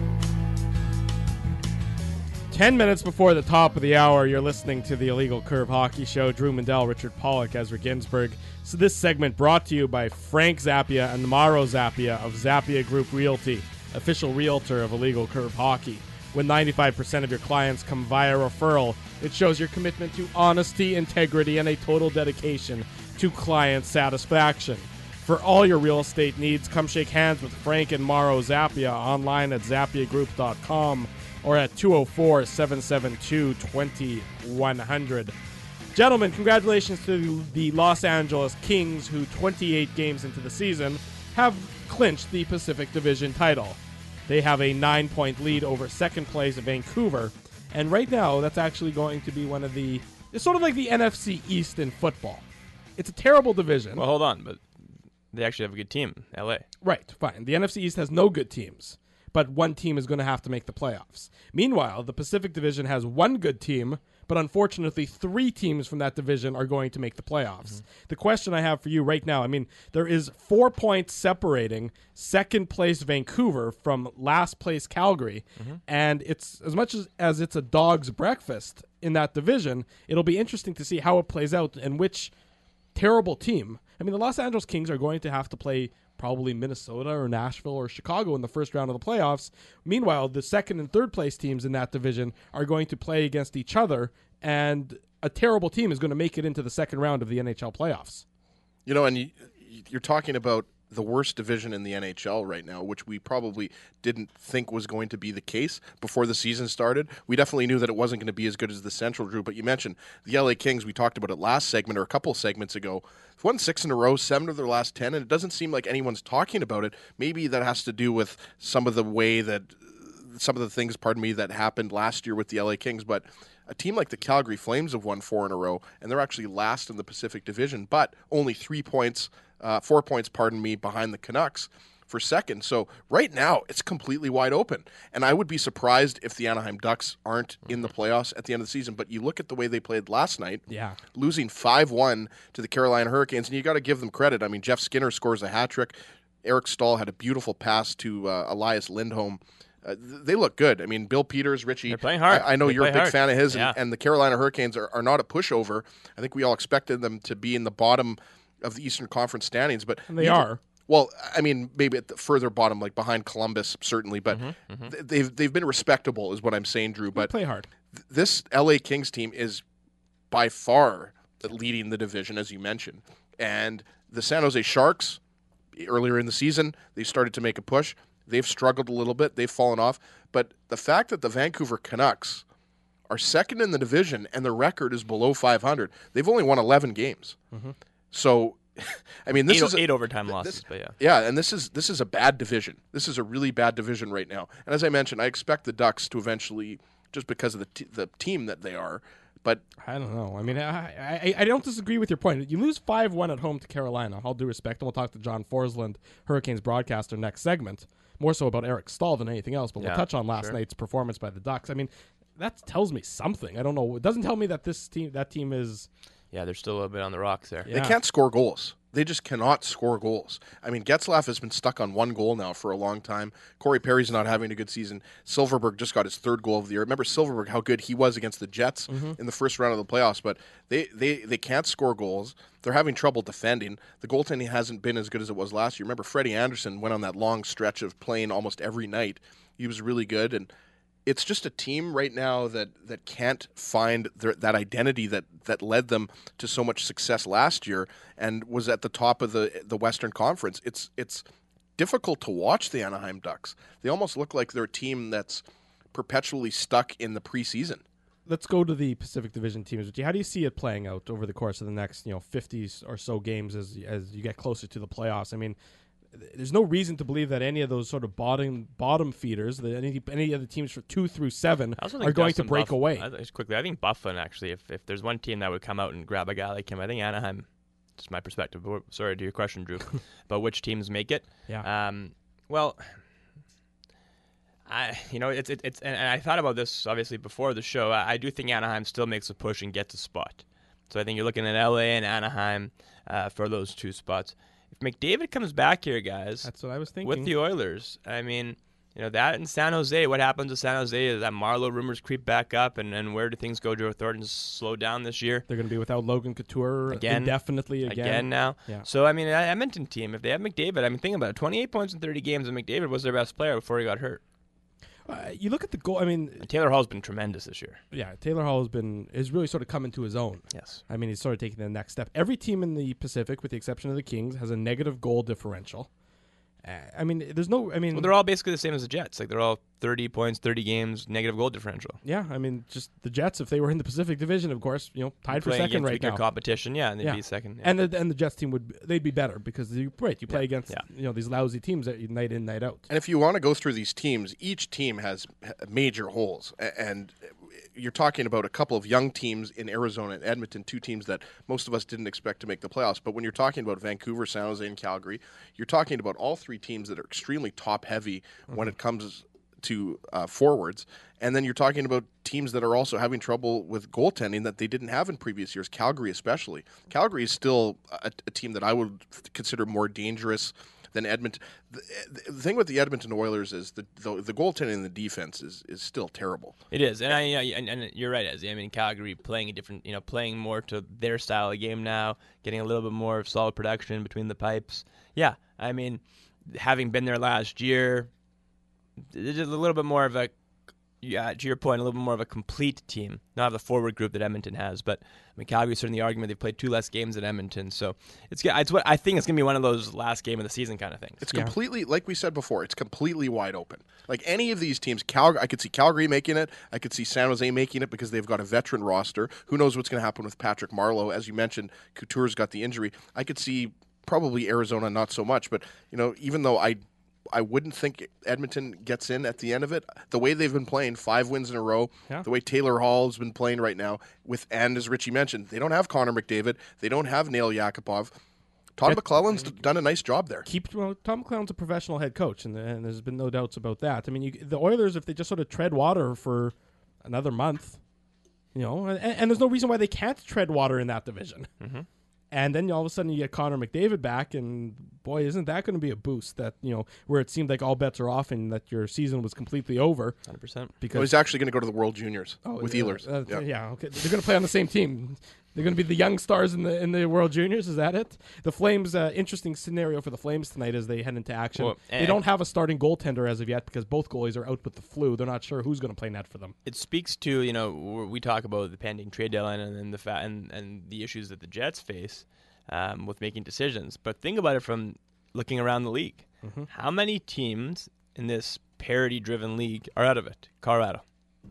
Ten minutes before the top of the hour, you're listening to the Illegal Curve Hockey Show. Drew Mandel, Richard Pollock, Ezra Ginsburg. So this segment brought to you by Frank Zappia and Mauro Zappia of Zappia Group Realty, official realtor of Illegal Curve Hockey. When ninety-five percent of your clients come via referral, it shows your commitment to honesty, integrity, and a total dedication to client satisfaction. For all your real estate needs, come shake hands with Frank and Mauro Zappia online at zappia group dot com or at two oh four, seven seven two, two one zero zero. Gentlemen, congratulations to the Los Angeles Kings, who twenty-eight games into the season have clinched the Pacific Division title. They have a nine-point lead over second place Vancouver, and right now that's actually going to be one of the... It's sort of like the N F C East in football. It's a terrible division. Well, hold on, but they actually have a good team, L A. Right, fine. The N F C East has no good teams, but one team is going to have to make the playoffs. Meanwhile, the Pacific Division has one good team, but unfortunately three teams from that division are going to make the playoffs. Mm-hmm. The question I have for you right now, I mean, there is four points separating second place Vancouver from last place Calgary, mm-hmm. and it's as much as, as it's a dog's breakfast in that division, it'll be interesting to see how it plays out and which terrible team. I mean, the Los Angeles Kings are going to have to play probably Minnesota or Nashville or Chicago in the first round of the playoffs. Meanwhile, the second and third place teams in that division are going to play against each other, and a terrible team is going to make it into the second round of the N H L playoffs. You know, and you, you're talking about the worst division in the N H L right now, which we probably didn't think was going to be the case before the season started. We definitely knew that it wasn't going to be as good as the Central, Drew, but you mentioned the L A Kings. We talked about it last segment or a couple of segments ago. They've won six in a row, seven of their last ten, and it doesn't seem like anyone's talking about it. Maybe that has to do with some of the way that some of the things, pardon me, that happened last year with the L A Kings, but a team like the Calgary Flames have won four in a row, and they're actually last in the Pacific Division, but only three points, uh, four points, pardon me, behind the Canucks for second. So right now, it's completely wide open. And I would be surprised if the Anaheim Ducks aren't in the playoffs at the end of the season. But you look at the way they played last night, yeah, losing five one to the Carolina Hurricanes, and you got to give them credit. I mean, Jeff Skinner scores a hat trick. Eric Stahl had a beautiful pass to uh, Elias Lindholm. Uh, th- they look good. I mean, Bill Peters, Richie. They're playing hard. I, I know they you're a big hard. fan of his, yeah. and, and the Carolina Hurricanes are, are not a pushover. I think we all expected them to be in the bottom of the Eastern Conference standings, but and they even, are. Well, I mean, maybe at the further bottom, like behind Columbus, certainly, but mm-hmm, mm-hmm. Th- they've they've been respectable, is what I'm saying, Drew. But they play hard. Th- this L A Kings team is by far leading the division, as you mentioned, and the San Jose Sharks. Earlier in the season, they started to make a push. They've struggled a little bit. They've fallen off. But the fact that the Vancouver Canucks are second in the division and their record is below five hundred, they've only won eleven games. Mm-hmm. So, I mean, this eight, is a, eight overtime th- losses. This, but yeah, yeah, and this is this is a bad division. This is a really bad division right now. And as I mentioned, I expect the Ducks to eventually, just because of the t- the team that they are. But I don't know. I mean, I, I I don't disagree with your point. You lose five one at home to Carolina. All due respect, and we'll talk to John Forsland, Hurricanes broadcaster, next segment. More so about Eric Stahl than anything else, but yeah, we'll touch on last sure. night's performance by the Ducks. I mean, that tells me something. I don't know. It doesn't tell me that this team, that team is... Yeah, they're still a little bit on the rocks there. Yeah. They can't score goals. They just cannot score goals. I mean, Getzlaf has been stuck on one goal now for a long time. Corey Perry's not having a good season. Silverberg just got his third goal of the year. Remember Silverberg, how good he was against the Jets mm-hmm. in the first round of the playoffs, but they, they, they can't score goals. They're having trouble defending. The goaltending hasn't been as good as it was last year. Remember, Freddie Anderson went on that long stretch of playing almost every night. He was really good, and it's just a team right now that, that can't find their, that identity that, that led them to so much success last year and was at the top of the the Western Conference. It's it's difficult to watch the Anaheim Ducks. They almost look like they're a team that's perpetually stuck in the preseason. Let's go to the Pacific Division teams. How do you see it playing out over the course of the next, you know, fifty or so games as as you get closer to the playoffs? I mean, there's no reason to believe that any of those sort of bottom bottom feeders, that any any of the teams for two through seven, are going to break Buff, away. I, just quickly, I think Buffalo actually, if if there's one team that would come out and grab a guy like him, I think Anaheim. Just my perspective. But sorry to your question, Drew. But which teams make it? Yeah. Um. Well, I you know it's it, it's and, and I thought about this obviously before the show. I, I do think Anaheim still makes a push and gets a spot. So I think you're looking at L A and Anaheim uh, for those two spots. If McDavid comes back here, guys, that's what I was thinking. With the Oilers, I mean, you know, that in San Jose, what happens to San Jose is that Marleau rumors creep back up, and, and where do things go? Joe Thornton's slowed down this year. They're going to be without Logan Couture again, indefinitely again. Again now. Yeah. So, I mean, I, I mentioned team. If they have McDavid, I mean, think about it. twenty-eight points in thirty games, and McDavid was their best player before he got hurt. Uh, you look at the goal. I mean, and Taylor Hall's been tremendous this year. Yeah, Taylor Hall has been is really sort of come into his own. Yes, I mean he's sort of taking the next step. Every team in the Pacific, with the exception of the Kings, has a negative goal differential, I mean, there's no. I mean, Well, they're all basically the same as the Jets. Like they're all thirty points, thirty games, negative goal differential. yeah. I mean, just the Jets, if they were in the Pacific Division, of course, you know, tied for Playing second against right weaker now. competition, yeah, and they'd Yeah. be second. Yeah. And the and the Jets team would they'd be better because you right you play Yeah. against Yeah. you know these lousy teams that you night in night out. And if you want to go through these teams, each team has h- major holes. A- And you're talking about a couple of young teams in Arizona and Edmonton, two teams that most of us didn't expect to make the playoffs. But when you're talking about Vancouver, San Jose, and Calgary, you're talking about all three teams that are extremely top heavy when it comes to uh, forwards. And then you're talking about teams that are also having trouble with goaltending that they didn't have in previous years, Calgary especially. Calgary is still a, a team that I would consider more dangerous than Edmonton. The, the thing with the Edmonton Oilers is the the, the goaltending and the defense is, is still terrible. It is, and I yeah, and, and you're right, Ezzy. I mean, Calgary playing a different, you know, playing more to their style of game now, getting a little bit more of solid production between the pipes. Yeah, I mean, having been there last year, it's a little bit more of a, yeah, to your point, a little bit more of a complete team. Not have the forward group that Edmonton has, but I mean, Calgary's certainly the argument they've played two less games than Edmonton, so it's it's what I think it's gonna be one of those last game of the season kind of things. It's completely, like we said before, it's completely wide open. Like any of these teams, Calgary, I could see Calgary making it. I could see San Jose making it because they've got a veteran roster. Who knows what's going to happen with Patrick Marleau? As you mentioned, Couture's got the injury. I could see probably Arizona not so much, but you know, even though I. I wouldn't think Edmonton gets in at the end of it. The way they've been playing, five wins in a row, Yeah. the way Taylor Hall has been playing right now, with and as Richie mentioned, they don't have Connor McDavid, they don't have Nail Yakupov. Todd Get- McClellan's done a nice job there. Keep well, Tom McClellan's a professional head coach, and, and there's been no doubts about that. I mean, you, the Oilers, if they just sort of tread water for another month, you know, and, and there's no reason why they can't tread water in that division. Mm-hmm. And then all of a sudden you get Connor McDavid back, and boy, isn't that going to be a boost? That you know, where it seemed like all bets are off and that your season was completely over one hundred percent. Oh, because he's actually going to go to the World Juniors Oh, with yeah, Ehlers. uh, yeah. yeah, okay. They're going to play on the same team. They're going to be the young stars in the in the World Juniors. Is that it? The Flames. Uh, interesting scenario for the Flames tonight as they head into action. Well, they and- don't have a starting goaltender as of yet because both goalies are out with the flu. They're not sure who's going to play net for them. It speaks to, you know, w- we talk about the pending trade deadline and then the fa- and, and the issues that the Jets face um, with making decisions. But think about it from looking around the league. Mm-hmm. How many teams in this parity-driven league are out of it? Colorado.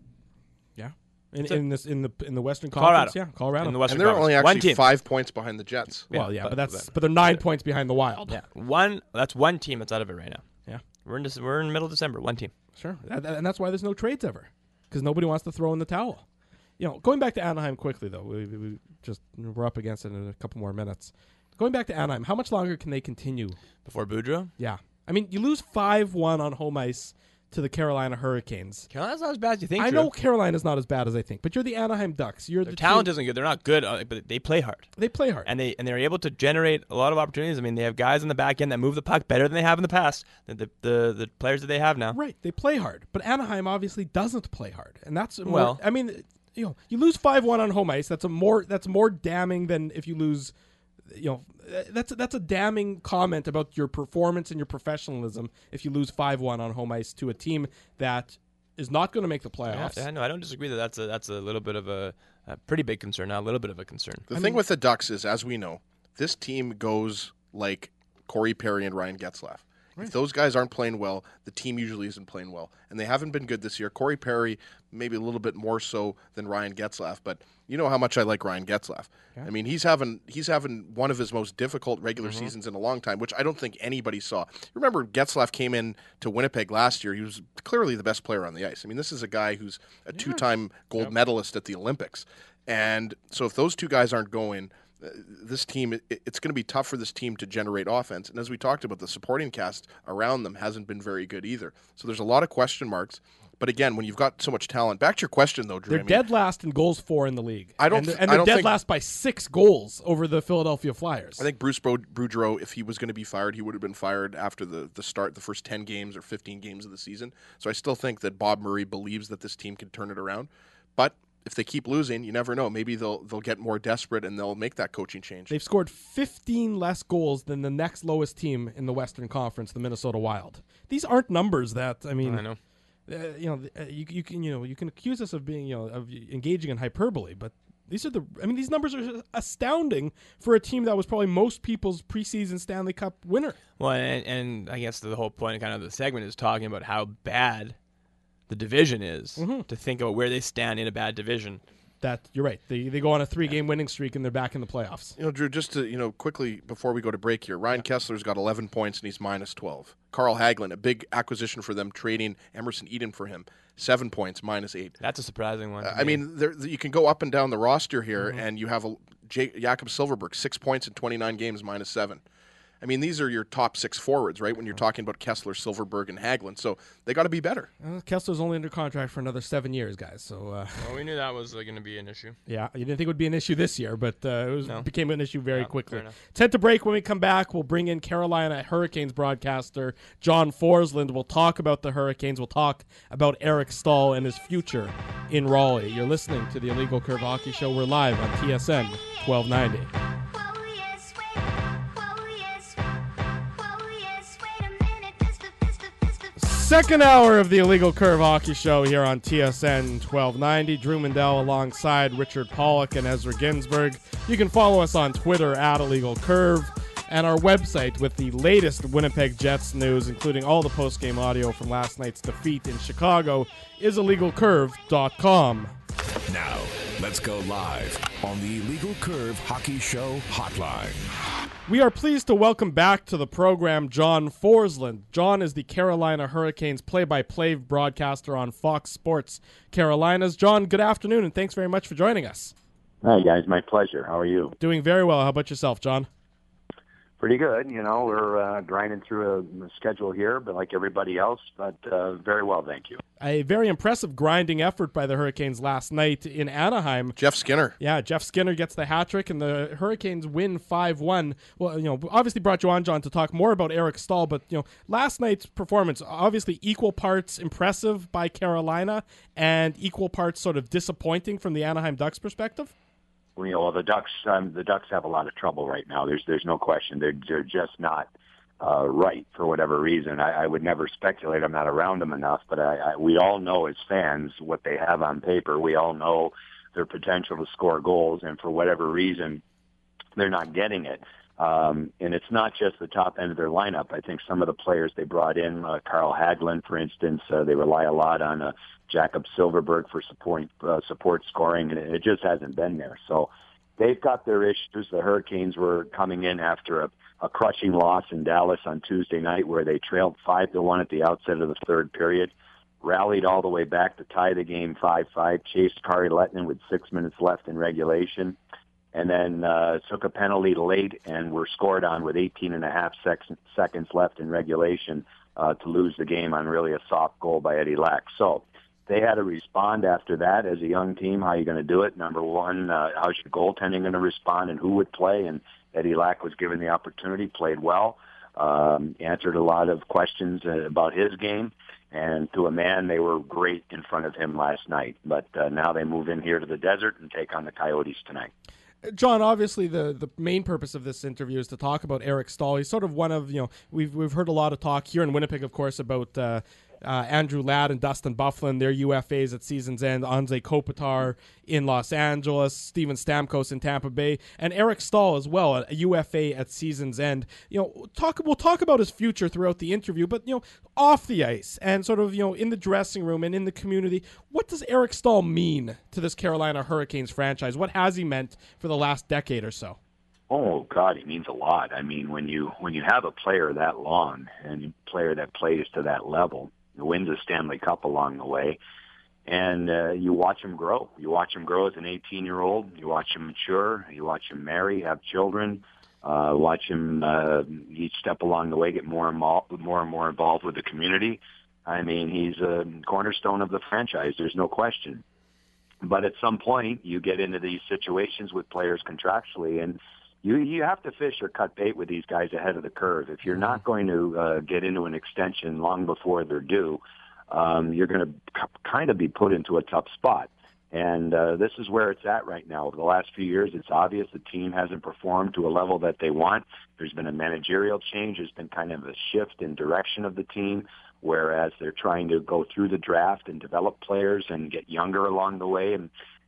Yeah, in, So- in this in the in the Western Colorado. Conference. Yeah, Colorado. In the Western And they're only Conference. One actually team. five points behind the Jets. well, yeah, but- but, that's but- but they're nine points behind the Wild. Yeah, one. That's one team that's out of it right now. Yeah. We're in Dec- we're in middle of December. One team. Sure, That- that- and that's why there's no trades ever, because nobody wants to throw in the towel. You know, going back to Anaheim quickly though, we, we we just we're up against it in a couple more minutes. Going back to Anaheim, how much longer can they continue? Before Boudreaux. Yeah, I mean, you lose five one on home ice to the Carolina Hurricanes. Carolina's not as bad as you think. I Drew. know Carolina's not as bad as I think, but you're the Anaheim Ducks. You're Their the talent team- isn't good. They're not good, uh, but they play hard. They play hard. And they and they're able to generate a lot of opportunities. I mean, they have guys in the back end that move the puck better than they have in the past. The the the, the players that they have now. Right, they play hard, but Anaheim obviously doesn't play hard, and that's more, Well- I mean, you know, you lose five one on home ice. That's a more that's more damning than if you lose. You know, that's that's a damning comment about your performance and your professionalism if you lose five one on home ice to a team that is not going to make the Yeah, playoffs. yeah, no, I don't disagree that that's a that's a little bit of a, a pretty big concern. Not a little bit of a concern. The thing with the Ducks is, as we know, this team goes like Corey Perry and Ryan Getzlaff. If those guys aren't playing well, the team usually isn't playing well. And they haven't been good this year. Corey Perry, maybe a little bit more so than Ryan Getzlaff, but you know how much I like Ryan Getzlaff. I mean, he's having he's having one of his most difficult regular seasons in a long time, which I don't think anybody saw. Remember, Getzlaff came in to Winnipeg last year. He was clearly the best player on the ice. I mean, this is a guy who's a two-time gold medalist at the Olympics. And so if those two guys aren't going, uh, this team, it, it's going to be tough for this team to generate offense. And as we talked about, the supporting cast around them hasn't been very good either. So there's a lot of question marks. But again, when you've got so much talent, back to your question though, Drew. They're I mean, dead last in goals for in the league. I don't and they're, th- and I they're don't dead think- last by six goals over the Philadelphia Flyers. I think Bruce Bro- Boudreau, if he was going to be fired, he would have been fired after the, the start, the first ten games or fifteen games of the season. So I still think that Bob Murray believes that this team can turn it around. But if they keep losing, you never know. Maybe they'll they'll get more desperate and they'll make that coaching change. They've scored fifteen less goals than the next lowest team in the Western Conference, the Minnesota Wild. These aren't numbers that I mean. I know. Uh, you know, uh, you, you can you know you can accuse us of being you know of engaging in hyperbole, but These are the. I mean, these numbers are astounding for a team that was probably most people's preseason Stanley Cup winner. Well, and, and I guess the whole point, kind of the segment, is talking about how bad the division is. Mm-hmm. To think about where they stand in a bad division. That you're right. They they go on a three game winning streak and they're back in the playoffs. You know, Drew, just to, you know, quickly before we go to break here, Ryan Kessler's got eleven points and he's minus twelve. Carl Hagelin, a big acquisition for them, trading Emerson Eden for him, seven points, minus eight. That's a surprising one. Uh, I mean, there, you can go up and down the roster here, mm-hmm. and you have a J- Jakob Silfverberg, six points in twenty-nine games, minus seven. I mean, these are your top six forwards, right, when you're talking about Kessler, Silfverberg, and Hagelin. So they got to be better. Uh, Kessler's only under contract for another seven years, guys. So uh, well, we knew that was uh, going to be an issue. Yeah, you didn't think it would be an issue this year, but uh, it was, no. became an issue very yeah, quickly. Ten to break. When we come back, we'll bring in Carolina Hurricanes broadcaster John Forsland. We'll talk about the Hurricanes. We'll talk about Eric Staal and his future in Raleigh. You're listening to the Illegal Curve Hockey Show. We're live on T S N twelve ninety. Second hour of the Illegal Curve Hockey Show here on T S N twelve ninety. Drew Mandel alongside Richard Pollock and Ezra Ginsburg. You can follow us on Twitter at Illegal Curve and our website with the latest Winnipeg Jets news, including all the post-game audio from last night's defeat in Chicago, is illegal curve dot com. Now, let's go live on the Illegal Curve Hockey Show hotline. We are pleased to welcome back to the program John Forsland. John is the Carolina Hurricanes play-by-play broadcaster on Fox Sports Carolinas. John, good afternoon, and thanks very much for joining us. Hi, guys. My pleasure. How are you? Doing very well. How about yourself, John? Pretty good. You know, we're uh, grinding through a, a schedule here, but like everybody else, but uh, very well, thank you. A very impressive grinding effort by the Hurricanes last night in Anaheim. Jeff Skinner. Yeah, Jeff Skinner gets the hat trick, and the Hurricanes win five one. Well, you know, obviously brought you on, John, to talk more about Eric Staal, but, you know, last night's performance, obviously equal parts impressive by Carolina and equal parts sort of disappointing from the Anaheim Ducks perspective. You know, the Ducks, um, the Ducks have a lot of trouble right now. There's, there's no question. They're, they're just not uh, right for whatever reason. I, I would never speculate. I'm not around them enough, but I, I, we all know as fans what they have on paper. We all know their potential to score goals, and for whatever reason, they're not getting it. Um, and it's not just the top end of their lineup. I think some of the players they brought in, uh, Carl Hagelin, for instance, uh, they rely a lot on uh, Jakob Silfverberg for support, uh, support scoring, and it just hasn't been there. So they've got their issues. The Hurricanes were coming in after a, a crushing loss in Dallas on Tuesday night where they trailed five to one at the outset of the third period, rallied all the way back to tie the game five five, chased Kari Lehtinen with six minutes left in regulation, and then uh, took a penalty late and were scored on with eighteen and a half sec- seconds left in regulation uh, to lose the game on really a soft goal by Eddie Lack. So they had to respond after that as a young team. How are you going to do it? Number one, uh, how's your goaltending going to respond and who would play? And Eddie Lack was given the opportunity, played well, um, answered a lot of questions uh, about his game. And to a man, they were great in front of him last night. But uh, now they move in here to the desert and take on the Coyotes tonight. John, obviously the, the main purpose of this interview is to talk about Eric Staal. He's sort of one of, you know, we've we've heard a lot of talk here in Winnipeg, of course, about uh, uh, Andrew Ladd and Dustin Byfuglien, their U F As at season's end, Anze Kopitar in Los Angeles, Steven Stamkos in Tampa Bay, and Eric Staal as well, a U F A at season's end. You know, talk we'll talk about his future throughout the interview, but, you know, off the ice and sort of, you know, in the dressing room and in the community, what does Eric Staal mean to this Carolina Hurricanes franchise? What has he meant for the last decade or so? Oh God, he means a lot. I mean, when you when you have a player that long and a player that plays to that level, wins a Stanley Cup along the way, and uh, you watch him grow. You watch him grow as an eighteen-year-old. You watch him mature. You watch him marry, have children. Uh, watch him uh, each step along the way get more and more, more and more involved with the community. I mean, he's a cornerstone of the franchise. There's no question. But at some point, you get into these situations with players contractually, and you you have to fish or cut bait with these guys ahead of the curve. If you're not going to uh, get into an extension long before they're due, um, you're going to c- kind of be put into a tough spot. And uh, this is where it's at right now. Over the last few years, it's obvious the team hasn't performed to a level that they want. There's been a managerial change. There's been kind of a shift in direction of the team, whereas they're trying to go through the draft and develop players and get younger along the way. And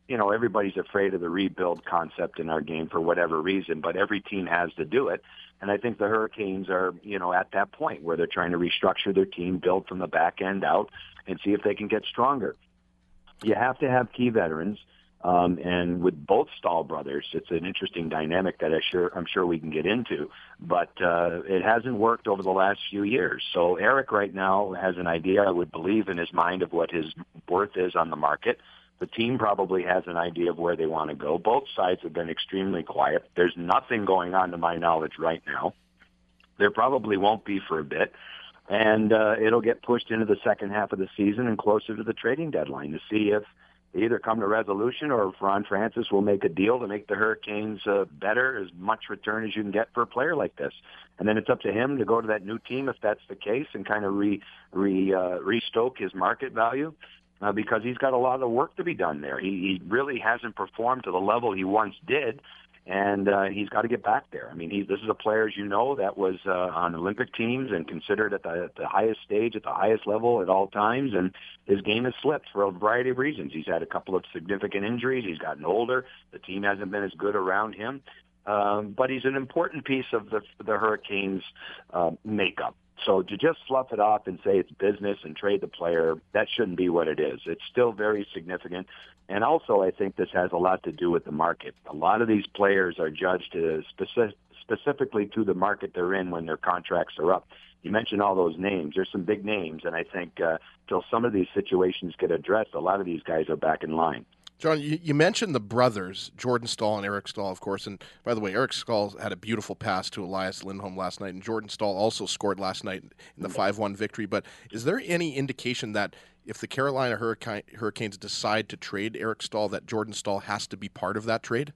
you know, everybody's afraid of the rebuild concept in our game for whatever reason, but every team has to do it. And I think the Hurricanes are, you know, at that point where they're trying to restructure their team, build from the back end out, and see if they can get stronger. You have to have key veterans. Um, and with both Stahl brothers, it's an interesting dynamic that I sure, I'm sure we can get into. But uh, it hasn't worked over the last few years. So Eric right now has an idea, I would believe, in his mind of what his worth is on the market. The team probably has an idea of where they want to go. Both sides have been extremely quiet. There's nothing going on to my knowledge right now. There probably won't be for a bit. And uh, it'll get pushed into the second half of the season and closer to the trading deadline to see if they either come to resolution or if Ron Francis will make a deal to make the Hurricanes uh, better, as much return as you can get for a player like this. And then it's up to him to go to that new team if that's the case and kind of re, re, uh, restoke his market value uh, because he's got a lot of work to be done there. He, he really hasn't performed to the level he once did. And uh, he's got to get back there. I mean, he, this is a player, as you know, that was uh, on Olympic teams and considered at the, at the highest stage, at the highest level at all times. And his game has slipped for a variety of reasons. He's had a couple of significant injuries. He's gotten older. The team hasn't been as good around him. Um, but he's an important piece of the, the Hurricanes' uh, makeup. So to just slough it off and say it's business and trade the player, that shouldn't be what it is. It's still very significant. And also, I think this has a lot to do with the market. A lot of these players are judged to specific, specifically to the market they're in when their contracts are up. You mentioned all those names. There's some big names, and I think uh, till some of these situations get addressed, a lot of these guys are back in line. John, you, you mentioned the brothers, Jordan Stahl and Eric Stahl, of course. And by the way, Eric Stahl had a beautiful pass to Elias Lindholm last night, and Jordan Stahl also scored last night in the five one victory. But is there any indication that if the Carolina Hurricane, Hurricanes decide to trade Eric Stahl, that Jordan Stahl has to be part of that trade?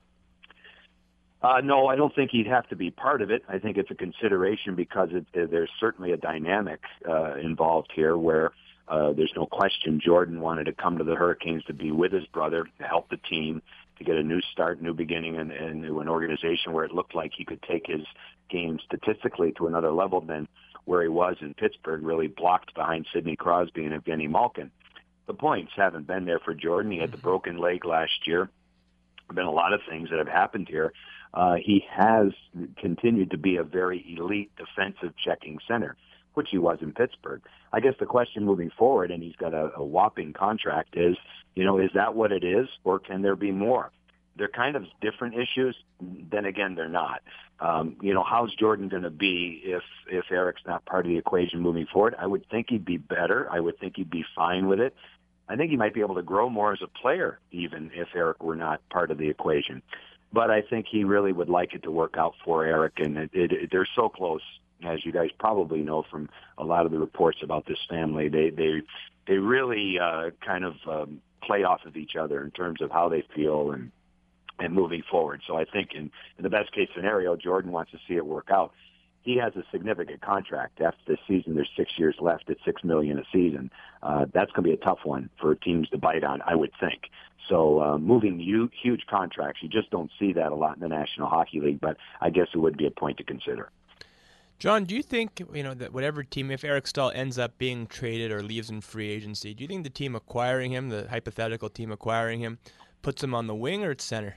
Uh, no, I don't think he'd have to be part of it. I think it's a consideration because it, there's certainly a dynamic uh, involved here where Uh, there's no question Jordan wanted to come to the Hurricanes to be with his brother, to help the team, to get a new start, new beginning, and, and an organization where it looked like he could take his game statistically to another level than where he was in Pittsburgh, really blocked behind Sidney Crosby and Evgeny Malkin. The points haven't been there for Jordan. He had the broken leg last year. There have been a lot of things that have happened here. Uh, he has continued to be a very elite defensive checking center, which he was in Pittsburgh. I guess the question moving forward, and he's got a, a whopping contract, is, you know, is that what it is, or can there be more? They're kind of different issues. Then again, they're not. Um, you know, how's Jordan going to be if if Eric's not part of the equation moving forward? I would think he'd be better. I would think he'd be fine with it. I think he might be able to grow more as a player, even if Eric were not part of the equation. But I think he really would like it to work out for Eric, and it, it, it, they're so close. As you guys probably know from a lot of the reports about this family, they they they really uh, kind of um, play off of each other in terms of how they feel and and moving forward. So I think in, in the best case scenario, Jordan wants to see it work out. He has a significant contract after this season. There's six years left at six million a season. Uh, that's going to be a tough one for teams to bite on, I would think. So uh, moving huge, huge contracts, you just don't see that a lot in the National Hockey League. But I guess it would be a point to consider. John, do you think, you know, that whatever team, if Eric Stahl ends up being traded or leaves in free agency, do you think the team acquiring him, the hypothetical team acquiring him, puts him on the wing or at center?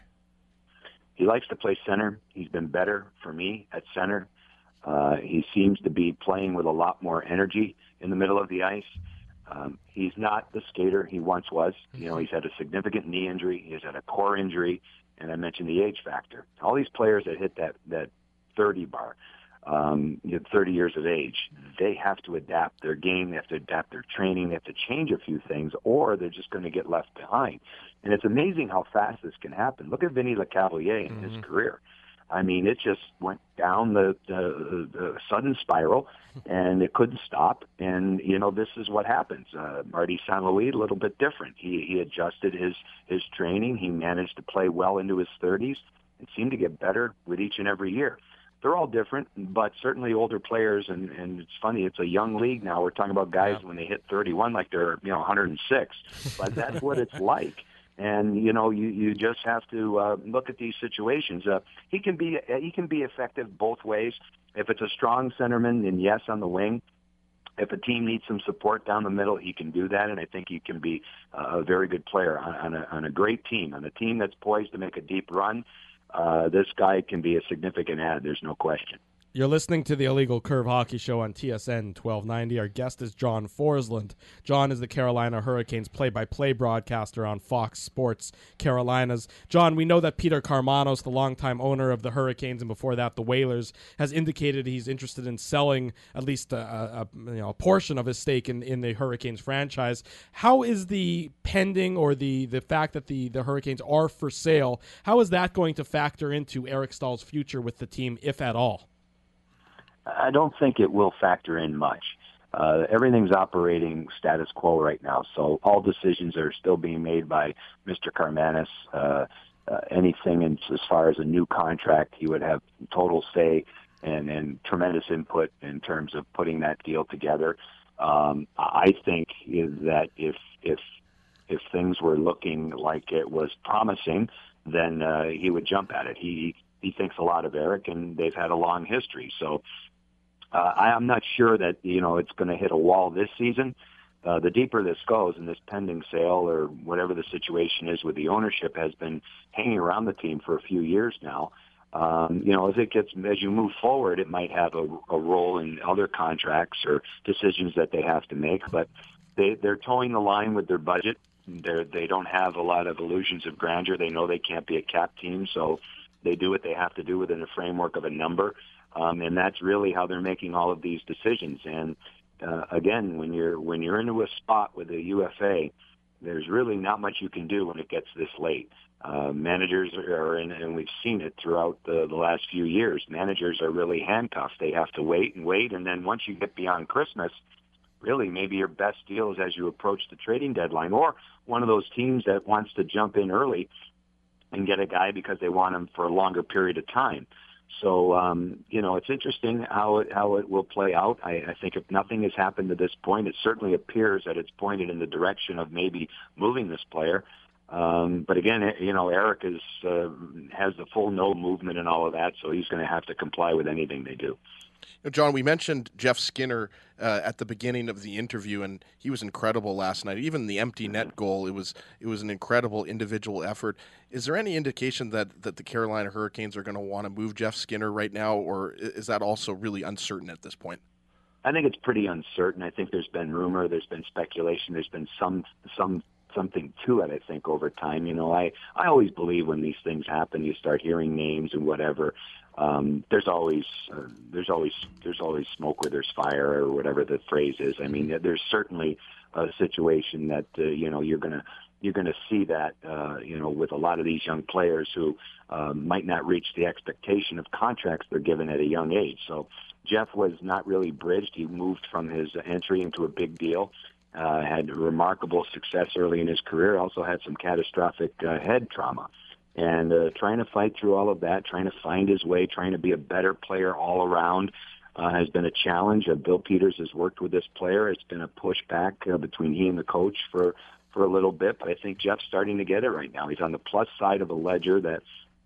He likes to play center. He's been better for me at center. Uh, he seems to be playing with a lot more energy in the middle of the ice. Um, he's not the skater he once was. You know, he's had a significant knee injury. He's had a core injury, and I mentioned the age factor. All these players that hit that, that thirty bar, Um, you know, thirty years of age, they have to adapt their game, they have to adapt their training, they have to change a few things, or they're just going to get left behind. And it's amazing how fast this can happen. Look at Vinny Lecavalier in mm-hmm. his career. I mean, it just went down the, the, the sudden spiral, and it couldn't stop. And, you know, this is what happens. Uh, Marty Saint Louis, a little bit different. He, he adjusted his, his training. He managed to play well into his thirties and seemed to get better with each and every year. They're all different, but certainly older players, and, and it's funny, it's a young league now. We're talking about guys yeah. when they hit thirty-one like they're, you know, one hundred six, but that's what it's like. And, you know, you, you just have to uh, look at these situations. Uh, he can be he can be effective both ways. If it's a strong centerman, then yes, on the wing. if a team needs some support down the middle, he can do that, and I think he can be uh, a very good player on, on, a, on a great team. On a team that's poised to make a deep run, uh, this guy can be a significant add. There's no question. You're listening to the Illegal Curve Hockey Show on T S N twelve ninety. Our guest is John Forsland. John is the Carolina Hurricanes play-by-play broadcaster on Fox Sports Carolinas. John, we know that Peter Karmanos, the longtime owner of the Hurricanes and before that the Whalers, has indicated he's interested in selling at least a, a, you know, a portion of his stake in, in the Hurricanes franchise. How is the pending or the, the fact that the, the Hurricanes are for sale, how is that going to factor into Eric Stahl's future with the team, if at all? I don't think it will factor in much. Uh, everything's operating status quo right now, so all decisions are still being made by Mister Karmanos. Uh, uh, anything in, as far as a new contract, he would have total say and, and tremendous input in terms of putting that deal together. Um, I think is that if if if things were looking like it was promising, then uh, he would jump at it. He he thinks a lot of Eric, and they've had a long history, so. Uh, I, I'm not sure that, you know, it's going to hit a wall this season. Uh, the deeper this goes, and this pending sale or whatever the situation is with the ownership has been hanging around the team for a few years now. Um, you know, as it gets, as you move forward, it might have a, a role in other contracts or decisions that they have to make. But they, they're towing the line with their budget. They're, they don't have a lot of illusions of grandeur. They know they can't be a cap team, so they do what they have to do within the framework of a number. Um, and that's really how they're making all of these decisions. And uh, again, when you're when you're into a spot with a U F A, there's really not much you can do when it gets this late. Uh, managers are in, and we've seen it throughout the, the last few years. Managers are really handcuffed. They have to wait and wait, and then once you get beyond Christmas, really maybe your best deal is as you approach the trading deadline, or one of those teams that wants to jump in early and get a guy because they want him for a longer period of time. So, um, you know, it's interesting how it, how it will play out. I, I think if nothing has happened to this point, it certainly appears that it's pointed in the direction of maybe moving this player. Um, but again, you know, Eric is uh, has the full no movement and all of that, so he's going to have to comply with anything they do. John, we mentioned Jeff Skinner uh, at the beginning of the interview, and he was incredible last night. Even the empty net goal, it was it was an incredible individual effort. Is there any indication that, that the Carolina Hurricanes are going to want to move Jeff Skinner right now, or is that also really uncertain at this point? I think it's pretty uncertain. I think there's been rumor, there's been speculation, there's been some some something to it, I think, over time. You know, I, I always believe when these things happen, you start hearing names and whatever. Um, there's always uh, there's always there's always smoke where there's fire, or whatever the phrase is. I mean, there's certainly a situation that uh, you know you're gonna you're gonna see that uh, you know with a lot of these young players who uh, might not reach the expectation of contracts they're given at a young age. So Jeff was not really bridged. He moved from his entry into a big deal. Uh, had remarkable success early in his career. Also had some catastrophic uh, head trauma. And uh, trying to fight through all of that, trying to find his way, trying to be a better player all around uh, has been a challenge. Uh, Bill Peters has worked with this player. It's been a pushback uh, between he and the coach for, for a little bit. But I think Jeff's starting to get it right now. He's on the plus side of a ledger that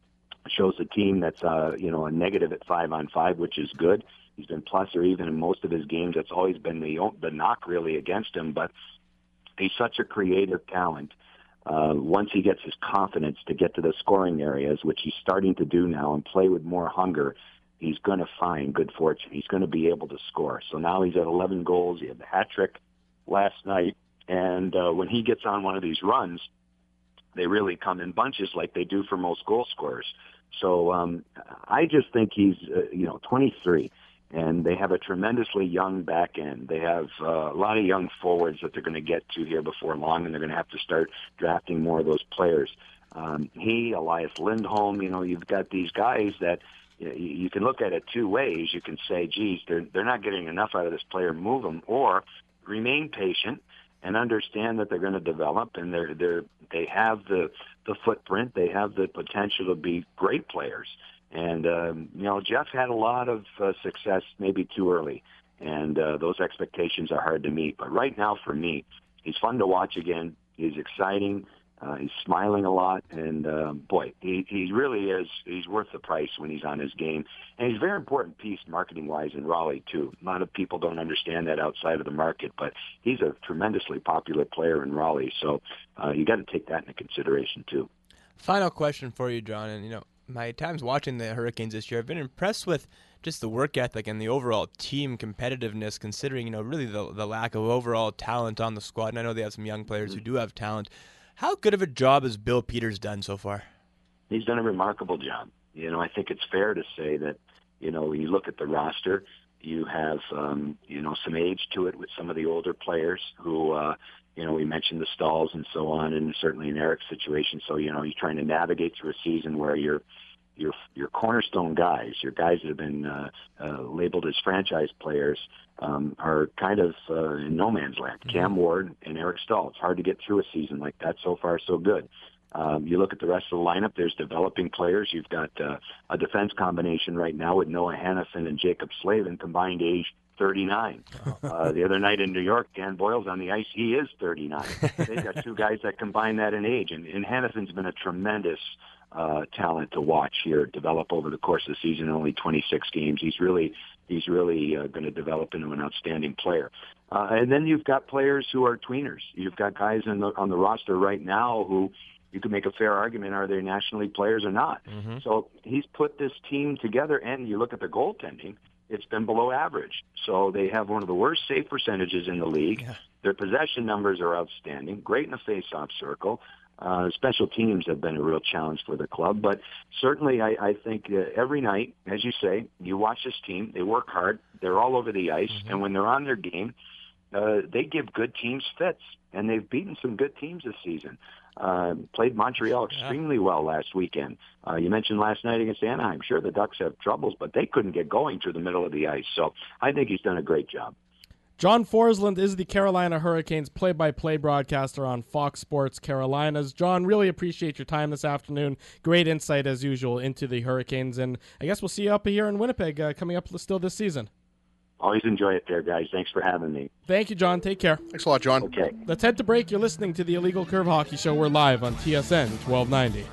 shows a team that's uh, you know a negative at five on five, which is good. He's been plus or even in most of his games. That's always been the the knock really against him. But he's such a creative talent. Uh, once he gets his confidence to get to the scoring areas, which he's starting to do now, and play with more hunger, he's going to find good fortune. He's going to be able to score. So now he's at eleven goals. He had the hat trick last night. And uh, when he gets on one of these runs, they really come in bunches like they do for most goal scorers. So um, I just think he's, uh, you know, twenty-three. And they have a tremendously young back end. They have uh, a lot of young forwards that they're going to get to here before long, and they're going to have to start drafting more of those players. Um, he, Elias Lindholm, you know, you've got these guys that you, know, you can look at it two ways. You can say, geez, they're, they're not getting enough out of this player, move them, or remain patient and understand that they're going to develop, and they're, they're, they have the, the footprint. They have the potential to be great players. And, um, you know, Jeff had a lot of uh, success maybe too early, and uh, those expectations are hard to meet. But right now, for me, he's fun to watch again. He's exciting. Uh, he's smiling a lot, and uh, boy, he, he really is. He's worth the price when he's on his game, and he's a very important piece marketing-wise in Raleigh too. A lot of people don't understand that outside of the market, but he's a tremendously popular player in Raleigh. So uh, you got to take that into consideration too. Final question for you, John, and you know, my times watching the Hurricanes this year, I've been impressed with just the work ethic and the overall team competitiveness, considering you know really the the lack of overall talent on the squad. And I know they have some young players mm-hmm. who do have talent. How good of a job has Bill Peters done so far? He's done a remarkable job. You know, I think it's fair to say that, you know, when you look at the roster, you have, um, you know, some age to it with some of the older players who, uh, you know, we mentioned the Stalls and so on, and certainly in Eric's situation. So, you know, you're trying to navigate through a season where you're, your your cornerstone guys, your guys that have been uh, uh, labeled as franchise players, um, are kind of uh, in no man's land. Mm-hmm. Cam Ward and Eric Staal. It's hard to get through a season like that. So far, so good. Um, you look at the rest of the lineup. There's developing players. You've got uh, a defense combination right now with Noah Hannafin and Jacob Slavin, combined age thirty-nine. Uh, the other night in New York, Dan Boyle's on the ice. He is thirty-nine. They've got two guys that combine that in age, and, and Hannafin's been a tremendous Uh, talent to watch here develop over the course of the season. Only twenty-six games. He's really he's really uh, going to develop into an outstanding player. Uh, and then you've got players who are tweeners. You've got guys in the, on the roster right now who you can make a fair argument, are they nationally players or not? Mm-hmm. So he's put this team together, and you look at the goaltending, it's been below average. So they have one of the worst save percentages in the league. Yeah. Their possession numbers are outstanding, great in the face-off circle. Uh, special teams have been a real challenge for the club, but certainly I, I think uh, every night, as you say, you watch this team, they work hard, they're all over the ice, mm-hmm. and when they're on their game, uh, they give good teams fits, and they've beaten some good teams this season. Uh, played Montreal extremely yeah. well last weekend. Uh, you mentioned last night against Anaheim. Sure, the Ducks have troubles, but they couldn't get going through the middle of the ice, so I think he's done a great job. John Forsland is the Carolina Hurricanes play-by-play broadcaster on Fox Sports Carolinas. John, really appreciate your time this afternoon. Great insight, as usual, into the Hurricanes. And I guess we'll see you up here in Winnipeg uh, coming up still this season. Always enjoy it there, guys. Thanks for having me. Thank you, John. Take care. Thanks a lot, John. Okay. Let's head to break. You're listening to the Illegal Curve Hockey Show. We're live on T S N twelve ninety.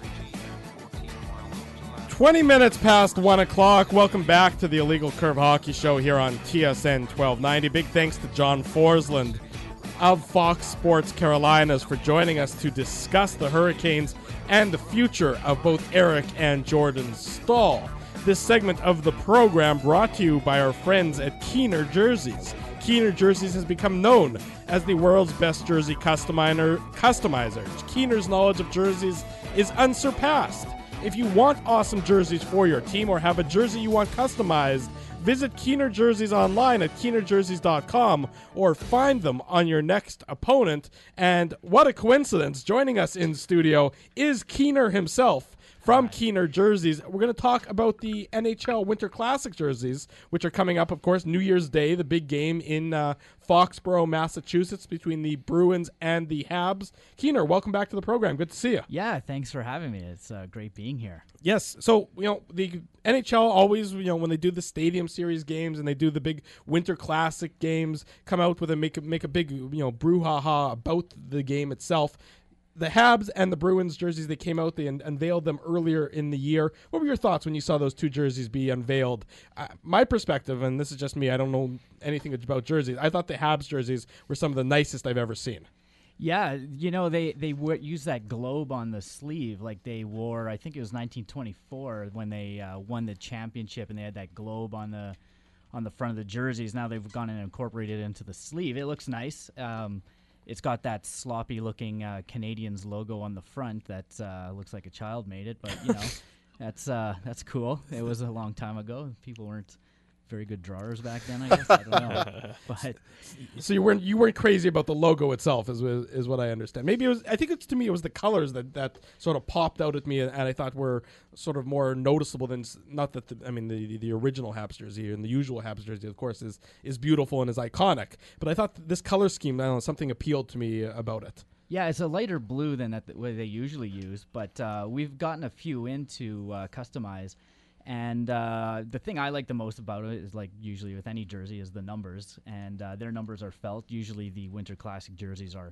twenty minutes past one o'clock. Welcome back to the Illegal Curve Hockey Show here on T S N twelve ninety. Big thanks to John Forsland of Fox Sports Carolinas for joining us to discuss the Hurricanes and the future of both Eric and Jordan Staal. This segment of the program brought to you by our friends at Keener Jerseys. Keener Jerseys has become known as the world's best jersey customizer. customizer. Keener's knowledge of jerseys is unsurpassed. If you want awesome jerseys for your team or have a jersey you want customized, visit Keener Jerseys online at keener jerseys dot com or find them on your next opponent. And what a coincidence, joining us in studio is Keener himself from Keener Jerseys. We're going to talk about the N H L Winter Classic jerseys, which are coming up, of course, New Year's Day, the big game in uh, Foxborough, Massachusetts, between the Bruins and the Habs. Keener, welcome back to the program. Good to see you. Yeah, thanks for having me. It's uh, great being here. Yes, so, you know, the N H L always, you know, when they do the Stadium Series games and they do the big Winter Classic games, come out with a make a, make a big, you know, brouhaha about the game itself. The Habs and the Bruins jerseys, they came out, they un- unveiled them earlier in the year. What were your thoughts when you saw those two jerseys be unveiled? Uh, my perspective, and this is just me, I don't know anything about jerseys, I thought the Habs jerseys were some of the nicest I've ever seen. Yeah, you know, they, they w- used that globe on the sleeve like they wore, I think it was nineteen twenty-four when they uh, won the championship, and they had that globe on the on the front of the jerseys. Now they've gone and incorporated it into the sleeve. It looks nice. Um It's got that sloppy-looking uh, Canadians logo on the front that uh, looks like a child made it, but you know, that's uh, that's cool. It was a long time ago. People weren't very good drawers back then, I guess. I don't know. But so you weren't you weren't crazy about the logo itself, is is what I understand. Maybe it was. I think it's to me it was the colors that, that sort of popped out at me, and I thought were sort of more noticeable than not that the, I mean the the original Habs jersey and the usual Habs jersey, of course, is is beautiful and is iconic. But I thought this color scheme, I don't know, something appealed to me about it. Yeah, it's a lighter blue than that the way they usually use, but uh, we've gotten a few in to uh, customize. And uh, the thing I like the most about it is, like usually with any jersey, is the numbers. And uh, their numbers are felt. Usually the Winter Classic jerseys are